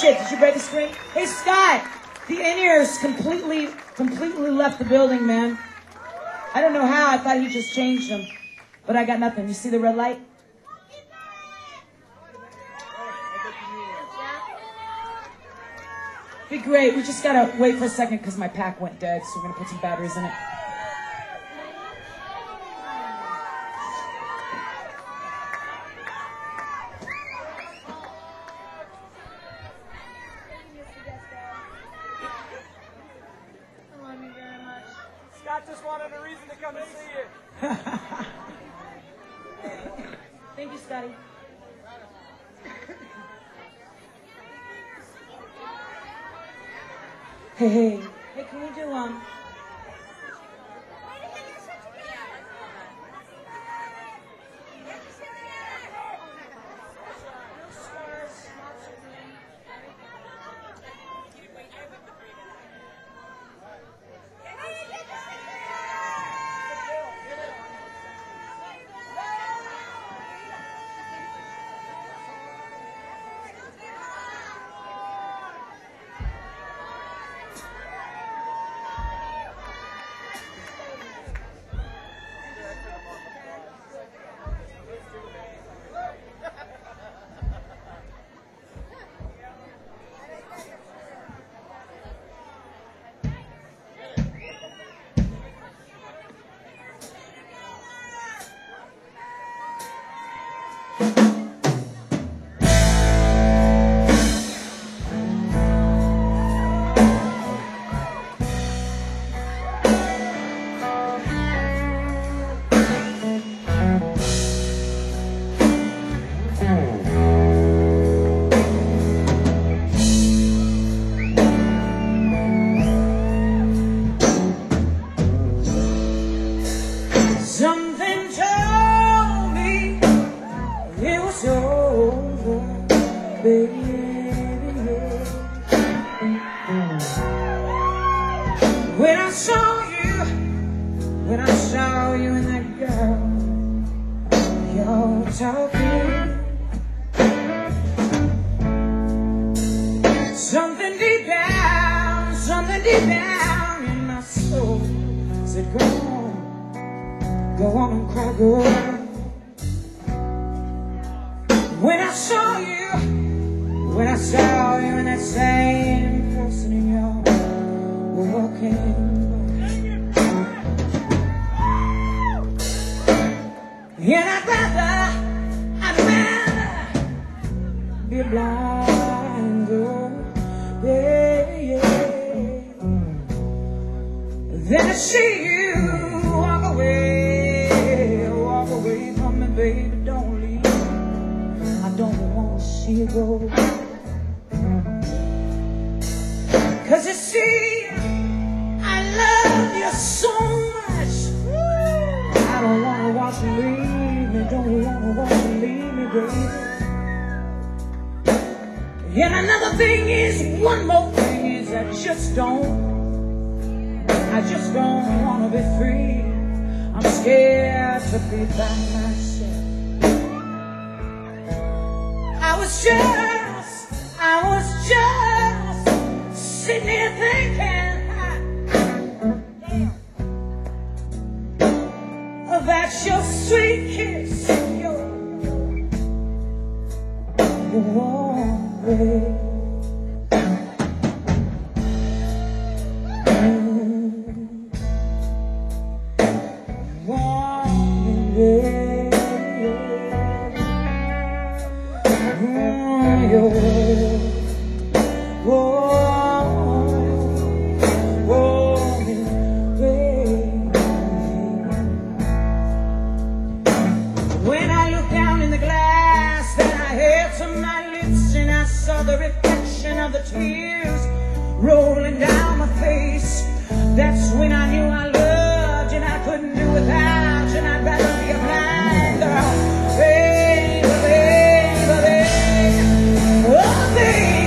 shit, did you break a screen? Hey, Scott, the in-ears completely left the building, man. I don't know how, I thought he just changed them. But I got nothing. You see the red light? Be great. We just gotta wait for a second because my pack went dead, so we're gonna put some batteries in it. Scott just wanted a reason to come and see you. Thank you, Scotty. Hey, can we do Something told me it was over, baby. When I saw you and that girl, you're talking. Something deep down in my soul said, go on and cry, girl. When I saw you and that same person in your walking, and I'd rather be a blind girl, yeah, than to see you walk away from me, baby, don't leave. I don't want to see you go. 'Cause you see, I love you so much. I don't want to watch you leave me, don't want to watch you leave me, baby. And another thing is, one more thing is, I just don't want to be free. I'm scared to be by myself. I was just sitting here thinking about your sweet kiss, your warm way. When I looked down in the glass that I held to my lips, and I saw the reflection of the tears rolling down my face, that's when I knew I loved you and I couldn't do without you, and I'd rather be a blind girl. Baby, baby, baby. Oh, baby.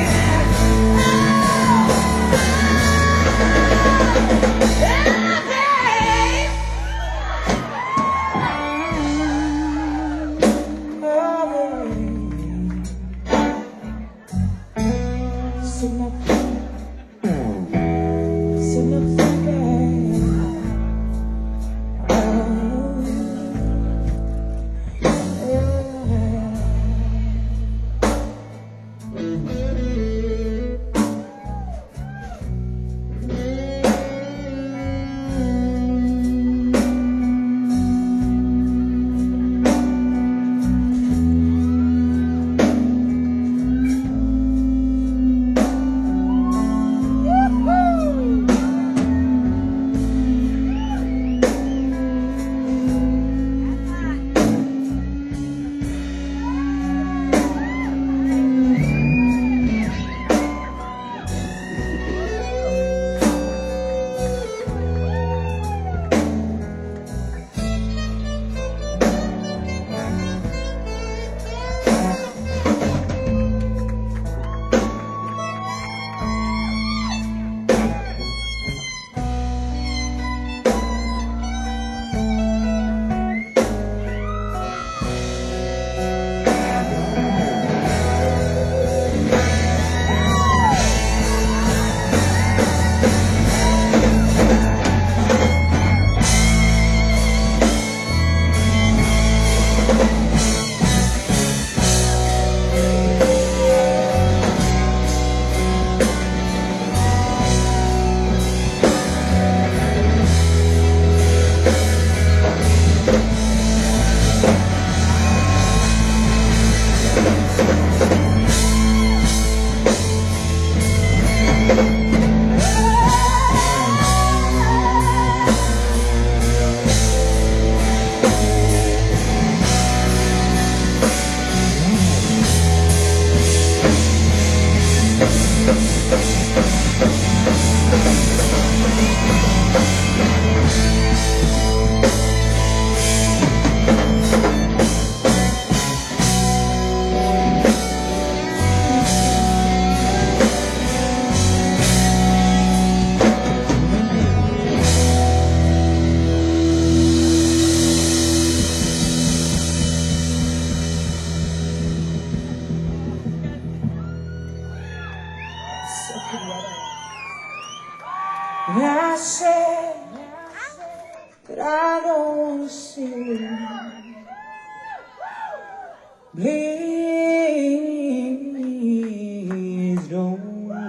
Please don't go.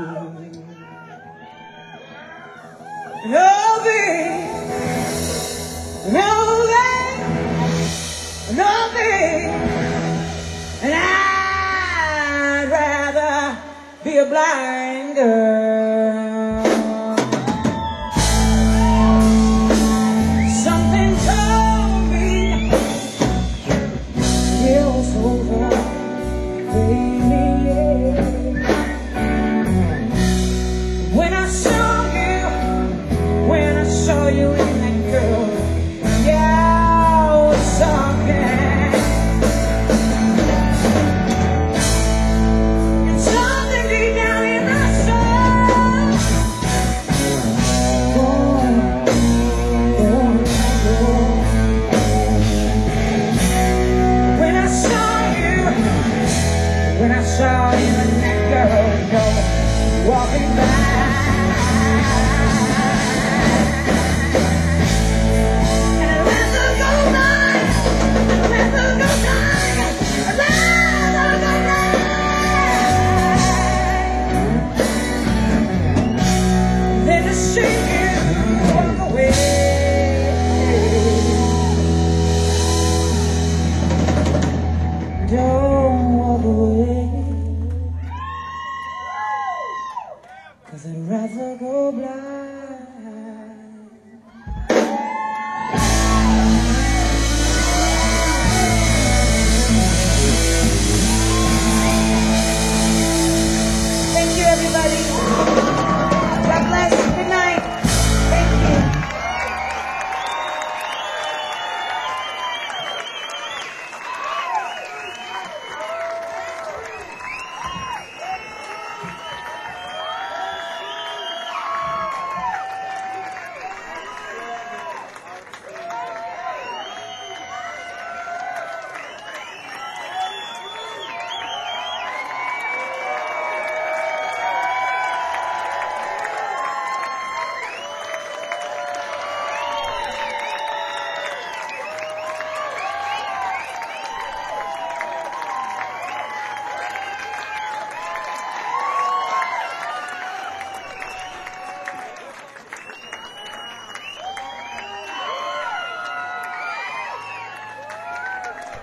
No, babe. No, babe. No, babe. And I'd rather be a blind girl.